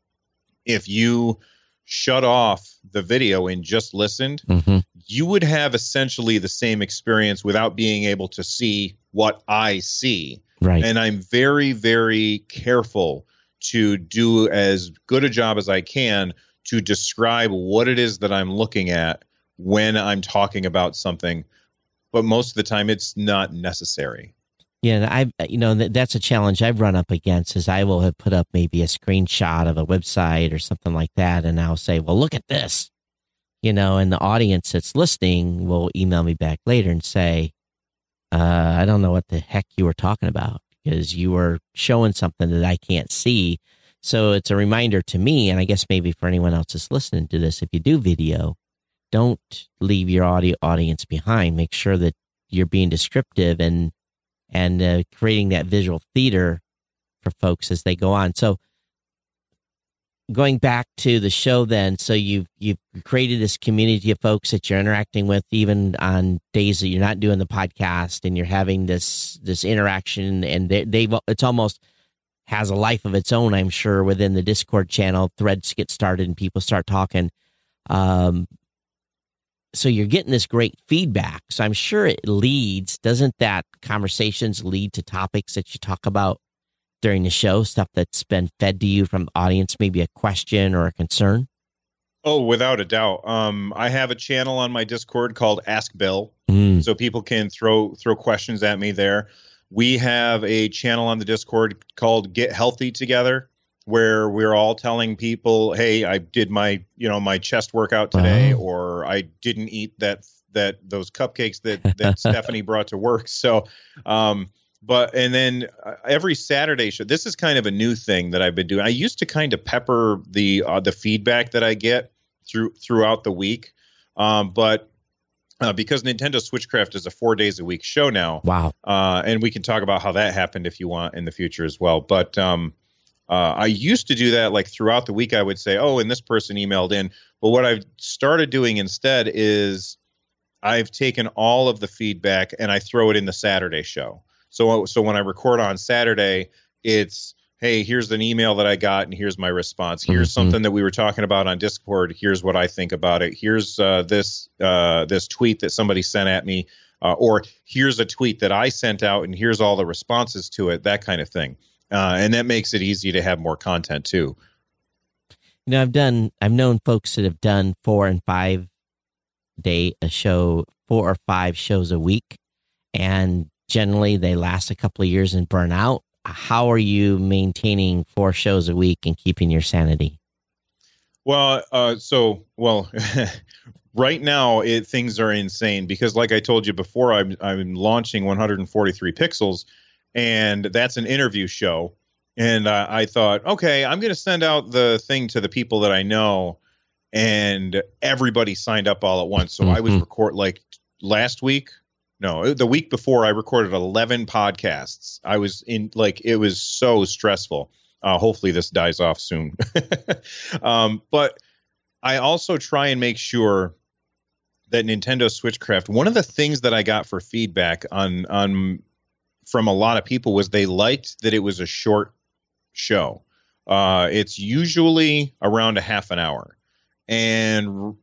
if you shut off the video and just listened, Mm-hmm. you would have essentially the same experience without being able to see what I see. Right. And I'm very, very careful to do as good a job as I can to describe what it is that I'm looking at when I'm talking about something. But most of the time, it's not necessary. Yeah, and I, you know, that, that's a challenge I've run up against. Is I will have put up maybe a screenshot of a website or something like that, and I'll say, "Well, look at this," you know, and the audience that's listening will email me back later and say, uh, "I don't know what the heck you were talking about because you were showing something that I can't see." So it's a reminder to me, and I guess maybe for anyone else that's listening to this, if you do video, don't leave your audio audience behind. Make sure that you're being descriptive and and uh, creating that visual theater for folks as they go on. So going back to the show then, so you've, you've created this community of folks that you're interacting with even on days that you're not doing the podcast, and you're having this this interaction, and they, they've it's almost has a life of its own, I'm sure, within the Discord channel. Threads get started and people start talking. Um, so you're getting this great feedback. So I'm sure it leads, doesn't that conversations lead to topics that you talk about during the show, stuff that's been fed to you from the audience, maybe a question or a concern? Oh, without a doubt. Um, I have a channel on my Discord called Ask Bill, Mm. so people can throw throw questions at me there. We have a channel on the Discord called Get Healthy Together, where we're all telling people, hey, I did my, you know, my chest workout today, Wow. or I didn't eat that, that those cupcakes that, that Stephanie brought to work. So, um, but, and then uh, every Saturday show, this is kind of a new thing that I've been doing. I used to kind of pepper the, uh, the feedback that I get through, throughout the week. Um, but, uh, because Nintendo Switchcraft is a four days a week show now. Wow. Uh, and we can talk about how that happened if you want in the future as well. But, um, Uh, I used to do that like throughout the week. I would say, oh, and this person emailed in. But what I've started doing instead is I've taken all of the feedback and I throw it in the Saturday show. So, so when I record on Saturday, it's, hey, here's an email that I got and here's my response. Here's Mhm. something that we were talking about on Discord. Here's what I think about it. Here's uh, this uh, this tweet that somebody sent at me. Uh, or here's a tweet that I sent out and here's all the responses to it, that kind of thing. Uh, and that makes it easy to have more content too. You know, I've done, I've known folks that have done four and five day a show, four or five shows a week, and generally they last a couple of years and burn out. how are you maintaining four shows a week and keeping your sanity? Well, uh, so, well, right now it, things are insane because like I told you before, I'm, I'm launching one forty-three Pixels, and that's an interview show. And uh, I thought, okay, I'm going to send out the thing to the people that I know, and everybody signed up all at once. So mm-hmm. I was record like last week. No, the week before I recorded eleven podcasts. I was in like, it was so stressful. Uh, hopefully this dies off soon. um, but I also try and make sure that Nintendo Switchcraft, one of the things that I got for feedback on, on from a lot of people was they liked that it was a short show. Uh, it's usually around a half an hour. And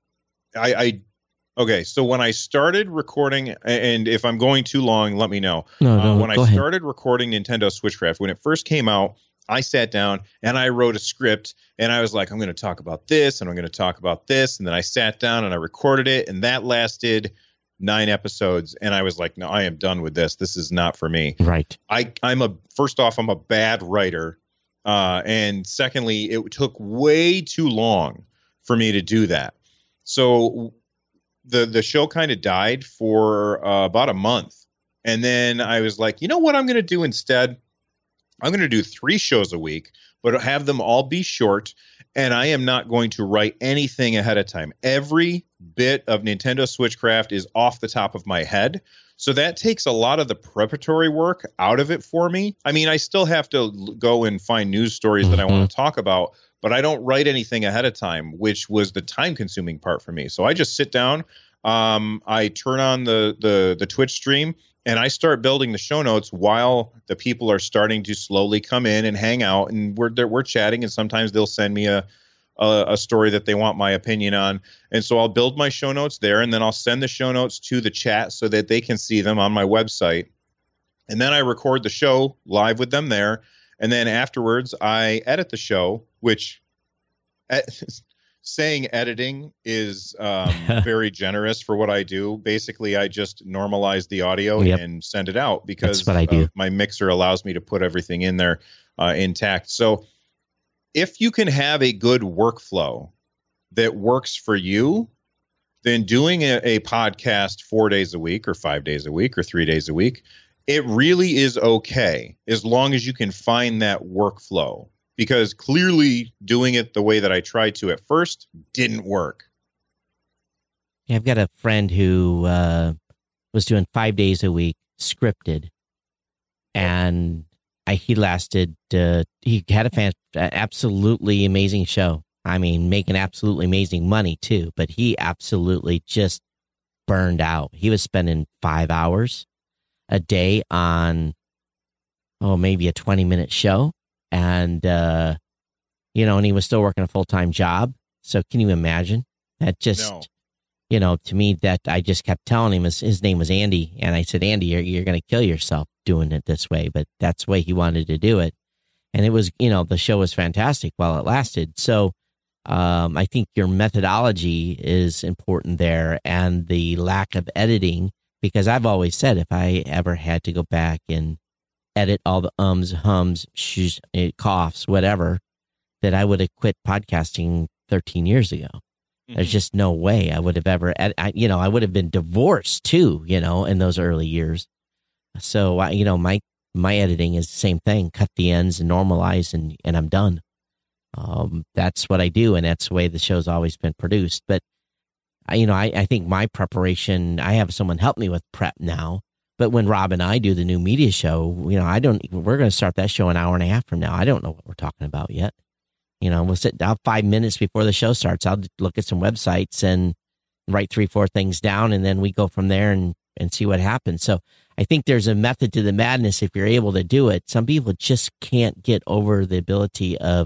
I, I Okay, so when I started recording, and if I'm going too long, let me know. No, no, uh, when I ahead. started recording Nintendo Switchcraft, when it first came out, I sat down and I wrote a script, and I was like, I'm going to talk about this, and I'm going to talk about this, and then I sat down and I recorded it, and that lasted nine episodes, and I was like, no, I am done with this. This is not for me. Right. I, I'm a first off, I'm a bad writer, uh, and secondly, it took way too long for me to do that. So the the show kind of died for uh, about a month. And then I was like, you know what I'm going to do instead? I'm going to do three shows a week, but have them all be short. And I am not going to write anything ahead of time. Every bit of Nintendo Switchcraft is off the top of my head. So that takes a lot of the preparatory work out of it for me. I mean, I still have to go and find news stories mm-hmm. that I want to talk about, but I don't write anything ahead of time, which was the time-consuming part for me. So I just sit down, um, I turn on the, the the Twitch stream, and I start building the show notes while the people are starting to slowly come in and hang out, and we're we're chatting, and sometimes they'll send me a, a a story that they want my opinion on, and so I'll build my show notes there, and then I'll send the show notes to the chat so that they can see them on my website, and then I record the show live with them there. And then afterwards, I edit the show, which saying editing is um, very generous for what I do. Basically, I just normalize the audio yep. and send it out because That's what I do. Uh, my mixer allows me to put everything in there uh, intact. So if you can have a good workflow that works for you, then doing a, a podcast four days a week or five days a week or three days a week, it really is okay as long as you can find that workflow, because clearly doing it the way that I tried to at first didn't work. Yeah, I've got a friend who uh, was doing five days a week scripted, and I, he lasted, uh, he had a fan, absolutely amazing show. I mean, making absolutely amazing money too, but he absolutely just burned out. He was spending five hours a day on, oh, maybe a twenty minute show. And, uh, you know, and he was still working a full-time job. So can you imagine that? Just, no. you know, to me, that I just kept telling him his, his name was Andy. And I said, Andy, you're, you're going to kill yourself doing it this way. But that's the way he wanted to do it. And it was, you know, the show was fantastic while it lasted. So um, I think your methodology is important there, and the lack of editing. Because I've always said if I ever had to go back and edit all the ums, hums, shoosh, coughs, whatever, that I would have quit podcasting thirteen years ago. Mm-hmm. There's just no way I would have ever, ed- I, you know, I would have been divorced too, you know, in those early years. So, I, you know, my, my editing is the same thing, cut the ends and normalize, and, and I'm done. Um, that's what I do. And that's the way the show's always been produced. But you know, I, I think my preparation, I have someone help me with prep now, but when Rob and I do the new media show, you know, I don't, we're going to start that show an hour and a half from now. I don't know what we're talking about yet. You know, we'll sit down five minutes before the show starts. I'll look at some websites and write three, four things down, and then we go from there and, and see what happens. So I think there's a method to the madness if you're able to do it. Some people just can't get over the ability of,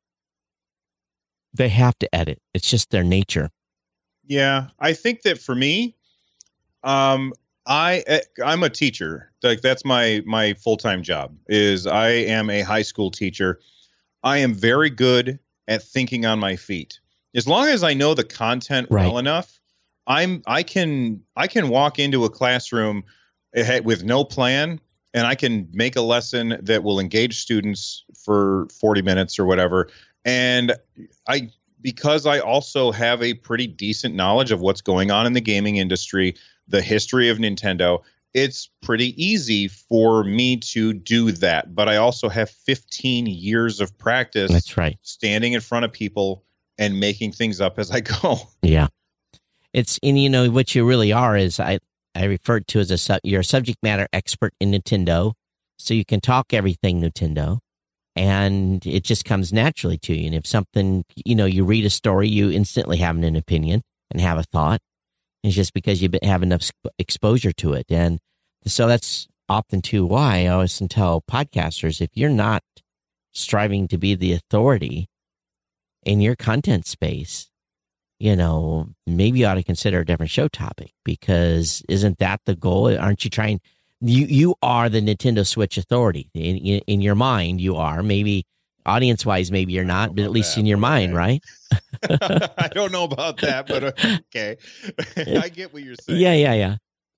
they have to edit. It's just their nature. Yeah, I think that for me, um, I I'm a teacher. Like that's my my full-time job. Is I am a high school teacher. I am very good at thinking on my feet. As long as I know the content right. well enough, I'm I can I can walk into a classroom with no plan and I can make a lesson that will engage students for forty minutes or whatever. And I, because I also have a pretty decent knowledge of what's going on in the gaming industry, the history of Nintendo, it's pretty easy for me to do that. But I also have fifteen years of practice. That's right. Standing in front of people and making things up as I go. Yeah. It's, and you know, what you really are is, I, I referred to as a, su- you're a subject matter expert in Nintendo. So you can talk everything Nintendo, and it just comes naturally to you. And if something, you know, you read a story, you instantly have an opinion and have a thought. It's just because you have enough exposure to it. And so that's often too why I always tell podcasters, if you're not striving to be the authority in your content space, you know, maybe you ought to consider a different show topic, because isn't that the goal? Aren't you trying, you, you are the Nintendo Switch authority in, in, in your mind. You are, maybe audience wise, maybe you're not, but at least that, in your mind, right? I don't know about that, but okay. I get what you're saying. Yeah, yeah, yeah.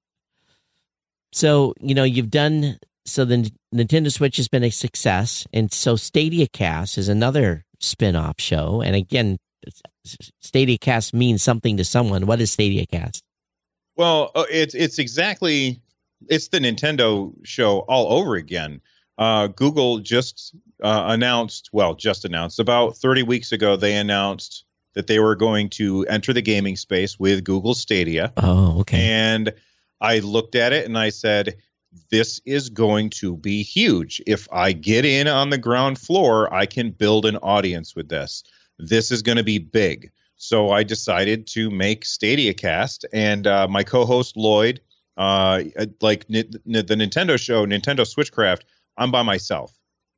So, you know, you've done, so the Nintendo Switch has been a success. And so Stadia Cast is another spin-off show. And again, Stadia Cast means something to someone. What is Stadia Cast? Well, it's it's exactly, it's the Nintendo show all over again. Uh, Google just uh, announced, well, just announced about thirty weeks ago, they announced that they were going to enter the gaming space with Google Stadia. Oh, okay. And I looked at it and I said, this is going to be huge. If I get in on the ground floor, I can build an audience with this. This is going to be big. So I decided to make Stadia Cast, and uh, my co-host Lloyd, uh, like n- n- the Nintendo show, Nintendo Switchcraft, I'm by myself.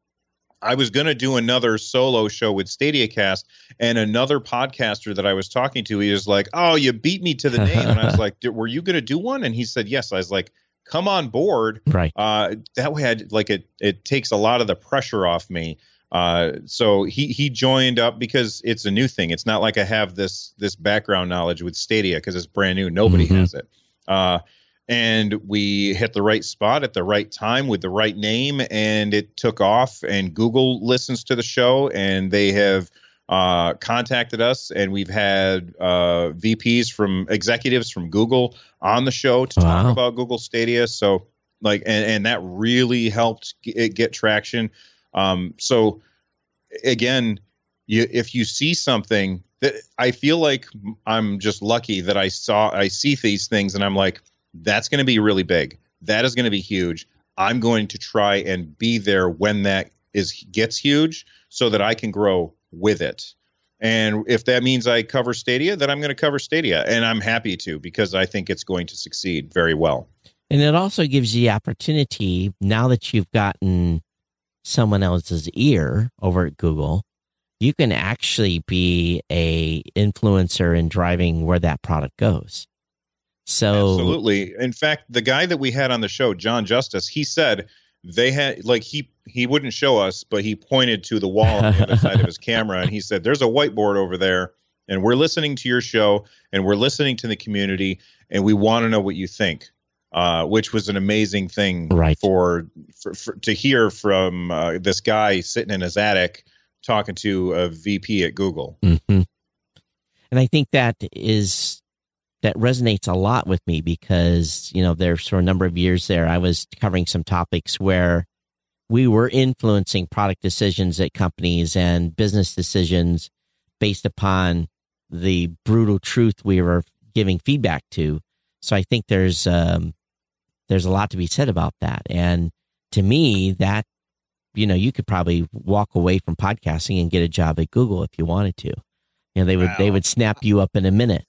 I was going to do another solo show with Stadia Cast, and another podcaster that I was talking to, he was like, oh, you beat me to the name. And I was like, were you going to do one? And he said, yes. I was like, come on board. Right. Uh, that way, I'd, like it, it takes a lot of the pressure off me. Uh, so he, he joined up because it's a new thing. It's not like I have this, this background knowledge with Stadia because it's brand new. Nobody mm-hmm. has it. Uh, and we hit the right spot at the right time with the right name, and it took off, and Google listens to the show, and they have uh, contacted us, and we've had uh, V Ps from executives from Google on the show to wow. talk about Google Stadia. So like, and, and that really helped it get traction. Um, so again, you, if you see something that I feel like I'm just lucky that I saw, I see these things and I'm like, that's going to be really big. That is going to be huge. I'm going to try and be there when that is gets huge so that I can grow with it. And if that means I cover Stadia, then I'm going to cover Stadia, and I'm happy to, because I think it's going to succeed very well. And it also gives you the opportunity, now that you've gotten someone else's ear over at Google, you can actually be a influencer in driving where that product goes. So absolutely. In fact, the guy that we had on the show, John Justice, he said they had, like, he he wouldn't show us, but he pointed to the wall on the other side of his camera, and he said, there's a whiteboard over there, and we're listening to your show, and we're listening to the community, and we want to know what you think. Uh, which was an amazing thing right. for, for, for to hear from uh, this guy sitting in his attic talking to a V P at Google. Mm-hmm. And I think that is that resonates a lot with me, because you know, there's for a number of years there, I was covering some topics where we were influencing product decisions at companies and business decisions based upon the brutal truth we were giving feedback to. So I think there's um, there's a lot to be said about that. And to me, that, you know, you could probably walk away from podcasting and get a job at Google if you wanted to. You know, they would wow. they would snap you up in a minute.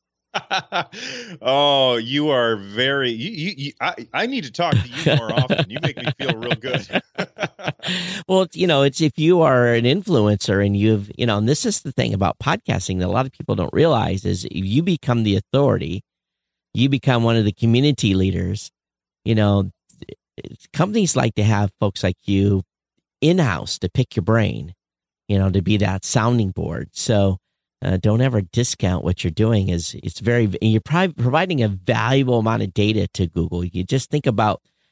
Oh, you are very. You, you, you, I, I need to talk to you more often. You make me feel real good. Well, you know, it's if you are an influencer and you've, you know, and this is the thing about podcasting that a lot of people don't realize is if you become the authority, you become one of the community leaders. You know, companies like to have folks like you in-house to pick your brain, you know, to be that sounding board. So uh, don't ever discount what you're doing. Is it's very, you're probably providing a valuable amount of data to Google. You just think about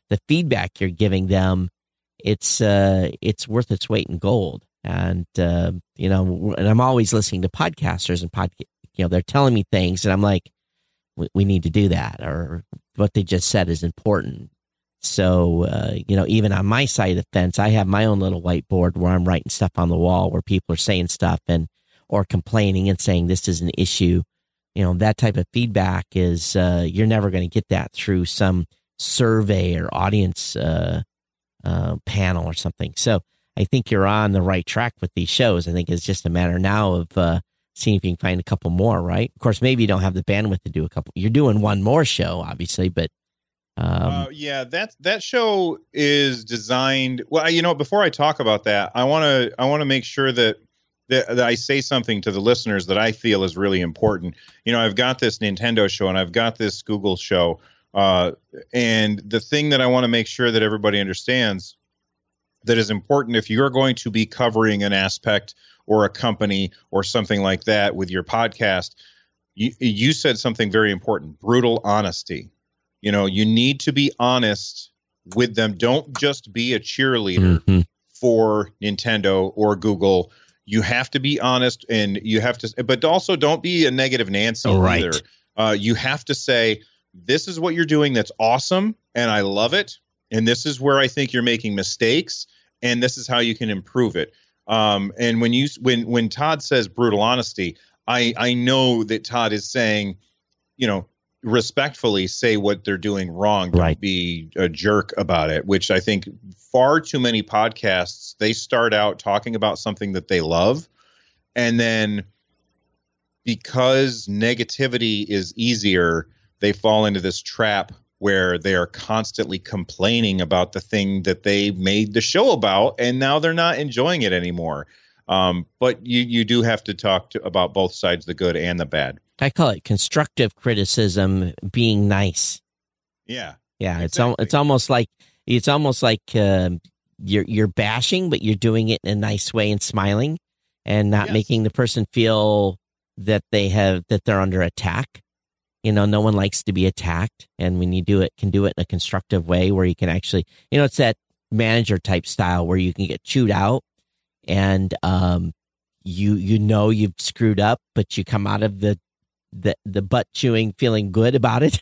the feedback you're giving them, it's uh, it's worth its weight in gold. And uh, you know, and I'm always listening to podcasters and podcast. You know, they're telling me things, and I'm like, we, we need to do that, or what they just said is important. So, uh, you know, even on my side of the fence, I have my own little whiteboard where I'm writing stuff on the wall where people are saying stuff and or complaining and saying this is an issue. You know, that type of feedback is uh, you're never going to get that through some survey or audience uh, uh, panel or something. So I think you're on the right track with these shows. I think it's just a matter now of uh, seeing if you can find a couple more, right? Of course, maybe you don't have the bandwidth to do a couple. You're doing one more show, obviously, but Um, uh, yeah, that that show is designed. Well, you know, before I talk about that, I want to I want to make sure that, that that I say something to the listeners that I feel is really important. You know, I've got this Nintendo show and I've got this Google show, uh, and the thing that I want to make sure that everybody understands that is important if you're going to be covering an aspect or a company or something like that with your podcast. You you said something very important: brutal honesty. You know, you need to be honest with them. Don't just be a cheerleader mm-hmm. for Nintendo or Google. You have to be honest, and you have to, but also don't be a negative Nancy oh, right. either. Uh, you have to say, this is what you're doing that's awesome, and I love it, and this is where I think you're making mistakes, and this is how you can improve it. Um, and when you when when Todd says brutal honesty, I I know that Todd is saying, you know, respectfully say what they're doing wrong. Don't right. be a jerk about it, which I think far too many podcasts, they start out talking about something that they love. And then because negativity is easier, they fall into this trap where they are constantly complaining about the thing that they made the show about. And now they're not enjoying it anymore. Um, but you, you do have to talk to, about both sides, the good and the bad. I call it constructive criticism, being nice. Yeah, yeah. Exactly. It's al- it's almost like it's almost like uh, you're you're bashing, but you're doing it in a nice way and smiling, and not yes. making making the person feel that they have that they're under attack. You know, no one likes to be attacked, and when you do it, can do it in a constructive way where you can actually, you know, it's that manager type style where you can get chewed out, and um, you you know you've screwed up, but you come out of the the the butt chewing feeling good about it.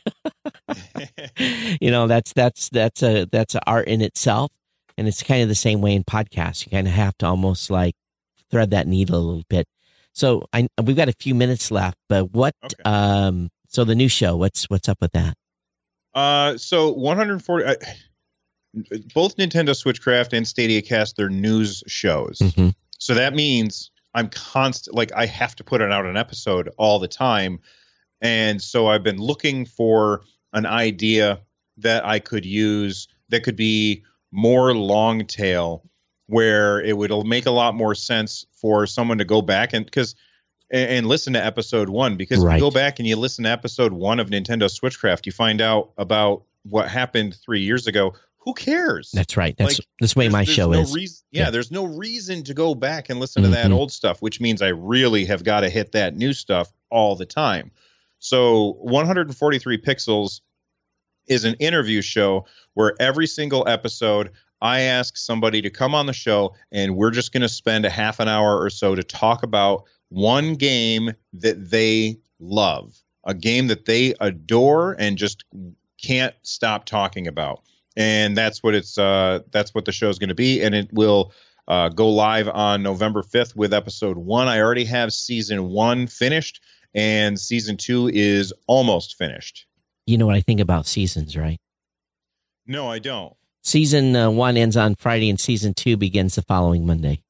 You know, that's that's that's a that's an art in itself, and it's kind of the same way in podcasts. You kind of have to almost like thread that needle a little bit. So I we've got a few minutes left, but what okay. um so the new show, what's what's up with that? Uh so one hundred forty uh, both Nintendo Switchcraft and Stadia Cast, they're news shows. Mm-hmm. So that means I'm constant, like I have to put it out an episode all the time. And so I've been looking for an idea that I could use that could be more long tail, where it would make a lot more sense for someone to go back and because and, and listen to episode one, because right. if you go back and you listen to episode one of Nintendo Switchcraft, you find out about what happened three years ago. Who cares? That's right. That's like, that's the way my show no is. Reason, yeah, yeah, there's no reason to go back and listen mm-hmm. to that old stuff, which means I really have got to hit that new stuff all the time. So one hundred forty-three Pixels is an interview show where every single episode I ask somebody to come on the show, and we're just going to spend a half an hour or so to talk about one game that they love, a game that they adore and just can't stop talking about. And that's what it's. Uh, that's what the show is going to be, and it will uh, go live on November fifth with episode one. I already have season one finished, and season two is almost finished. You know what I think about seasons, right? No, I don't. Season uh, one ends on Friday, and season two begins the following Monday.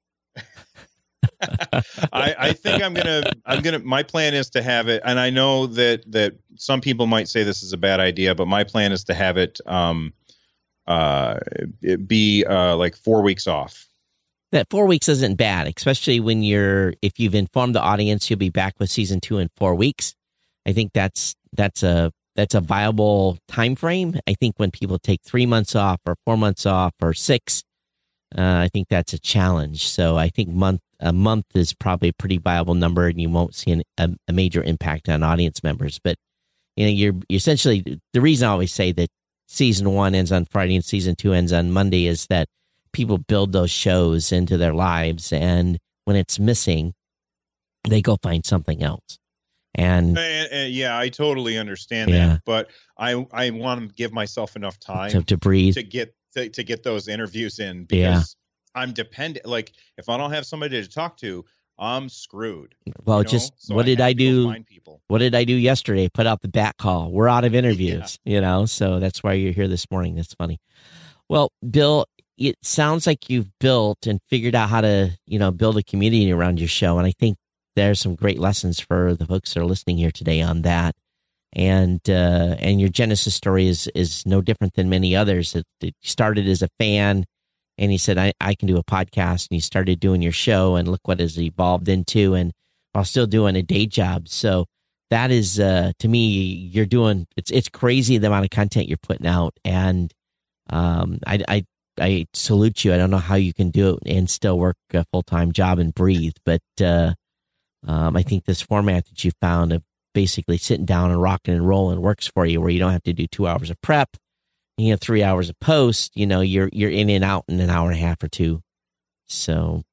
I, I think I'm gonna. I'm gonna. My plan is to have it, and I know that that some people might say this is a bad idea, but my plan is to have it. Um, uh, it be uh like four weeks off. That four weeks isn't bad, especially when you're. If you've informed the audience, you'll be back with season two in four weeks. I think that's that's a that's a viable time frame. I think when people take three months off or four months off or six, uh, I think that's a challenge. So I think month a month is probably a pretty viable number, and you won't see an, a, a major impact on audience members. But you know, you're, you're essentially the reason I always say that season one ends on Friday and season two ends on Monday is that people build those shows into their lives, and when it's missing, they go find something else. And, and, and yeah, I totally understand yeah. that, but I I want to give myself enough time to, to breathe to get to, to get those interviews in, because yeah. I'm dependent. Like if I don't have somebody to talk to, I'm screwed. Well, you know? just so what I did I do? Find people. What did I do yesterday? Put out the bat call. We're out of interviews, yeah. you know, so that's why you're here this morning. That's funny. Well, Bill, it sounds like you've built and figured out how to, you know, build a community around your show. And I think there's some great lessons for the folks that are listening here today on that. And uh, and your Genesis story is is no different than many others. It, it started as a fan, and he said, I, I can do a podcast, and you started doing your show, and look what has evolved into, and while still doing a day job. So that is, uh, to me, you're doing, it's it's crazy the amount of content you're putting out, and um, I, I, I salute you. I don't know how you can do it and still work a full-time job and breathe, but uh, um, I think this format that you found of basically sitting down and rocking and rolling works for you, where you don't have to do two hours of prep, you know, three hours of post, you know, you're, you're in and out in an hour and a half or two. So.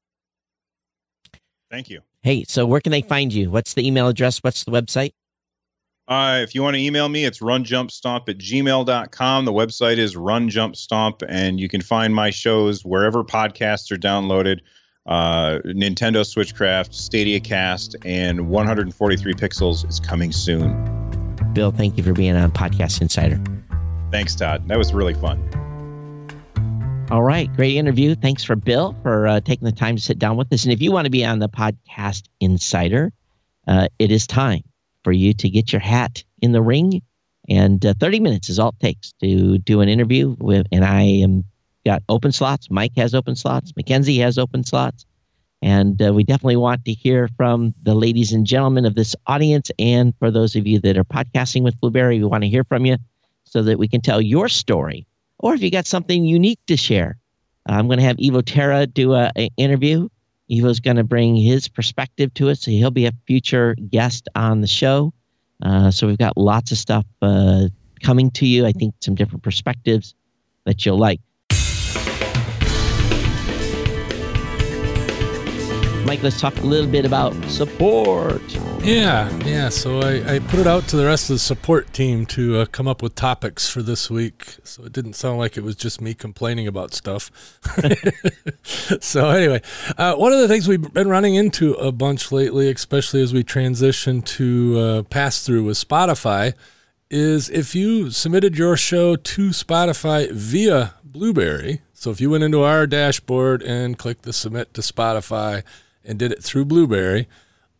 Thank you. Hey, so where can they find you? What's the email address? What's the website? Uh, if you want to email me, it's runjumpstomp at gmail dot com. The website is runjumpstomp, and you can find my shows wherever podcasts are downloaded. Uh, Nintendo Switchcraft, Stadia Cast, and one forty-three Pixels is coming soon. Bill, thank you for being on Podcast Insider. Thanks, Todd. That was really fun. All right. Great interview. Thanks for Bill for uh, taking the time to sit down with us. And if you want to be on the Podcast Insider, uh, it is time for you to get your hat in the ring. And uh, thirty minutes is all it takes to do an interview with, and I am got open slots. Mike has open slots. Mackenzie has open slots. And uh, we definitely want to hear from the ladies and gentlemen of this audience. And for those of you that are podcasting with Blueberry, we want to hear from you so that we can tell your story. Or if you got something unique to share. Uh, I'm going to have Evo Terra do a, a interview. Evo's going to bring his perspective to it, so he'll be a future guest on the show. Uh, so we've got lots of stuff uh, coming to you. I think some different perspectives that you'll like. Mike, let's talk a little bit about support. Yeah, yeah. So I, I put it out to the rest of the support team to uh, come up with topics for this week. So it didn't sound like it was just me complaining about stuff. So anyway, uh, one of the things we've been running into a bunch lately, especially as we transition to uh, pass-through with Spotify, is if you submitted your show to Spotify via Blueberry. So if you went into our dashboard and clicked the submit to Spotify and did it through Blueberry,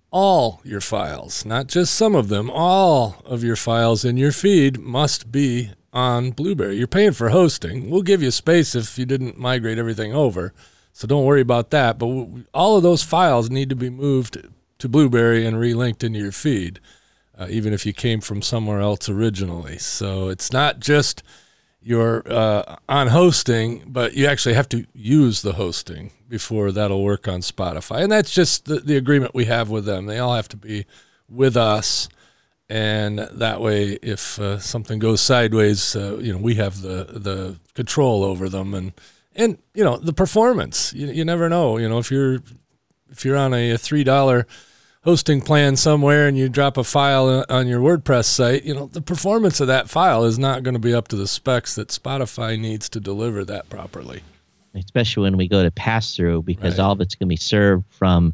all your files, not just some of them, all of your files in your feed must be on Blueberry. You're paying for hosting. We'll give you space if you didn't migrate everything over, so don't worry about that. But we, all of those files need to be moved to Blueberry and relinked into your feed, uh, even if you came from somewhere else originally. So it's not just you're uh, on hosting, but you actually have to use the hosting before that'll work on Spotify. And that's just the, the agreement we have with them. They all have to be with us. And that way, if uh, something goes sideways, uh, you know, we have the, the control over them. And, and you know, the performance, you, you never know. You know, if you're if you're on a three dollar hosting plan somewhere and you drop a file on your WordPress site, you know, the performance of that file is not going to be up to the specs that Spotify needs to deliver that properly. Especially when we go to pass through, because right. all of it's going to be served from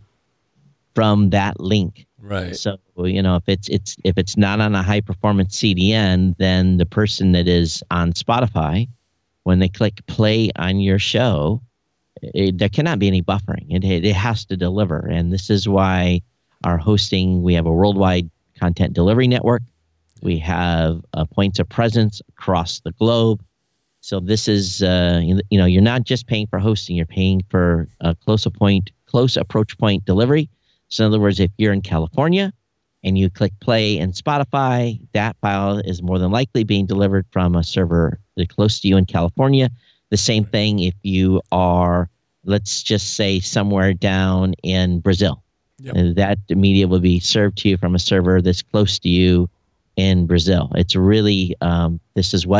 from that link. Right. So, you know, if it's it's if it's not on a high performance C D N, then the person that is on Spotify, when they click play on your show, it, there cannot be any buffering. It, it it has to deliver, and this is why our hosting. We have a worldwide content delivery network. We have uh, points of presence across the globe. So this is, uh, you know, you're not just paying for hosting, you're paying for a close point, close approach point delivery. So in other words, if you're in California and you click play in Spotify, that file is more than likely being delivered from a server close to you in California. The same thing if you are, let's just say, somewhere down in Brazil. Yep. That media will be served to you from a server that's close to you in Brazil. It's really, um, this is what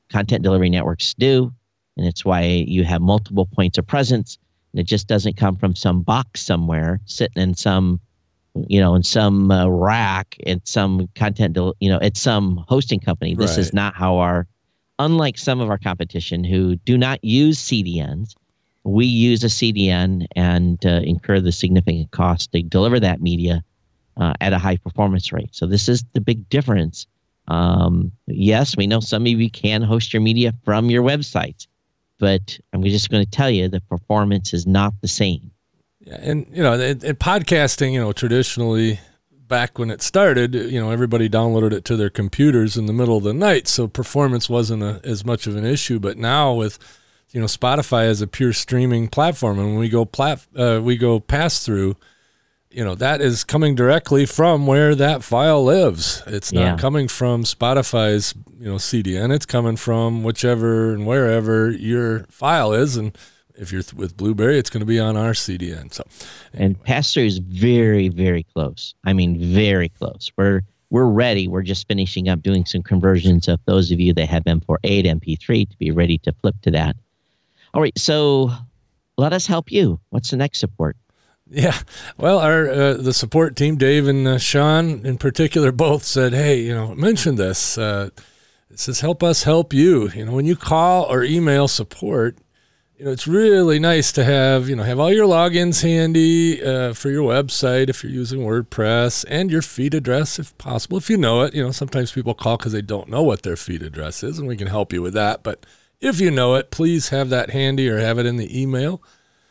content delivery networks do, and it's why you have multiple points of presence. And it just doesn't come from some box somewhere sitting in some, you know, in some uh, rack at some content, del- you know, at some hosting company. This Right. is not how our, unlike some of our competition who do not use C D Ns, we use a C D N and uh, incur the significant cost to deliver that media uh, at a high performance rate. So this is the big difference. Um, yes, we know some of you can host your media from your websites, but I'm just going to tell you the performance is not the same. Yeah, and you know, in, in podcasting, you know, traditionally back when it started, you know, everybody downloaded it to their computers in the middle of the night, so performance wasn't a, as much of an issue. But now with, you know, Spotify as a pure streaming platform, and when we go plat, uh, we go pass through, you know, that is coming directly from where that file lives. It's not Yeah. coming from Spotify's, you know, C D N. It's coming from whichever and wherever your file is. And if you're th- with Blueberry, it's going to be on our C D N. So, And pass-through is very, very close. I mean, very close. We're we're ready. We're just finishing up doing some conversions of those of you that have M four A to M P three to be ready to flip to that. All right, so let us help you. What's the next support? yeah, well, our uh, the support team, Dave and uh, Sean in particular, both said, "Hey, you know, mention this. Uh, it says help us help you. You know, when you call or email support, you know, it's really nice to have, you know, have all your logins handy uh, for your website if you're using WordPress, and your feed address if possible, if you know it. You know, sometimes people call because they don't know what their feed address is, and we can help you with that. But if you know it, please have that handy or have it in the email.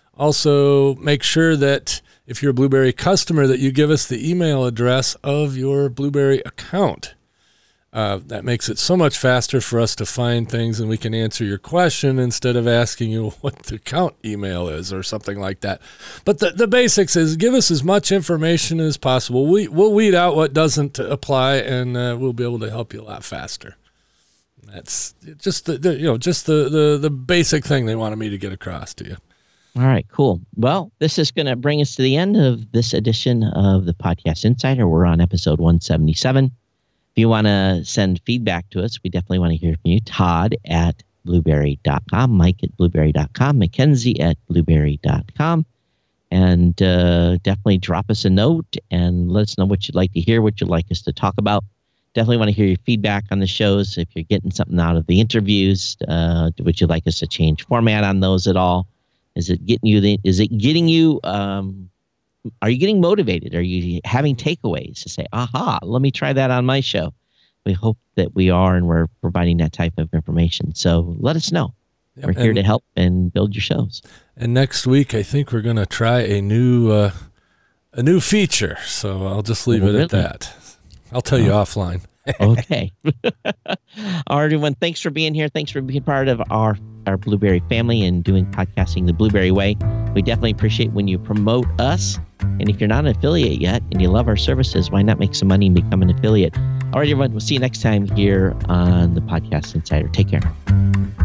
Also, make sure that if you're a Blueberry customer, that you give us the email address of your Blueberry account. Uh, that makes it so much faster for us to find things, and we can answer your question instead of asking you what the account email is or something like that. But the, the basics is give us as much information as possible. We, we'll weed out what doesn't apply, and uh, we'll be able to help you a lot faster. That's just the, the you know just the, the, the basic thing they wanted me to get across to you. All right, cool. Well, this is going to bring us to the end of this edition of the Podcast Insider. We're on episode one seventy-seven. If you want to send feedback to us, we definitely want to hear from you. Todd at blueberry dot com, Mike at blueberry dot com, Mackenzie at blueberry dot com. And uh, definitely drop us a note and let us know what you'd like to hear, what you'd like us to talk about. Definitely want to hear your feedback on the shows. If you're getting something out of the interviews, uh, would you like us to change format on those at all? Is it getting you? The, is it getting you? Um, are you getting motivated? Are you having takeaways to say, "Aha, let me try that on my show"? We hope that we are, and we're providing that type of information. So let us know. Yep, we're here and, to help and build your shows. And next week, I think we're going to try a new uh, a new feature. So I'll just leave oh, it really? at that. I'll tell you oh. offline. Okay. All right, everyone. Thanks for being here. Thanks for being part of our, our Blueberry family and doing podcasting the Blueberry way. We definitely appreciate when you promote us. And if you're not an affiliate yet and you love our services, why not make some money and become an affiliate? All right, everyone. We'll see you next time here on the Podcast Insider. Take care.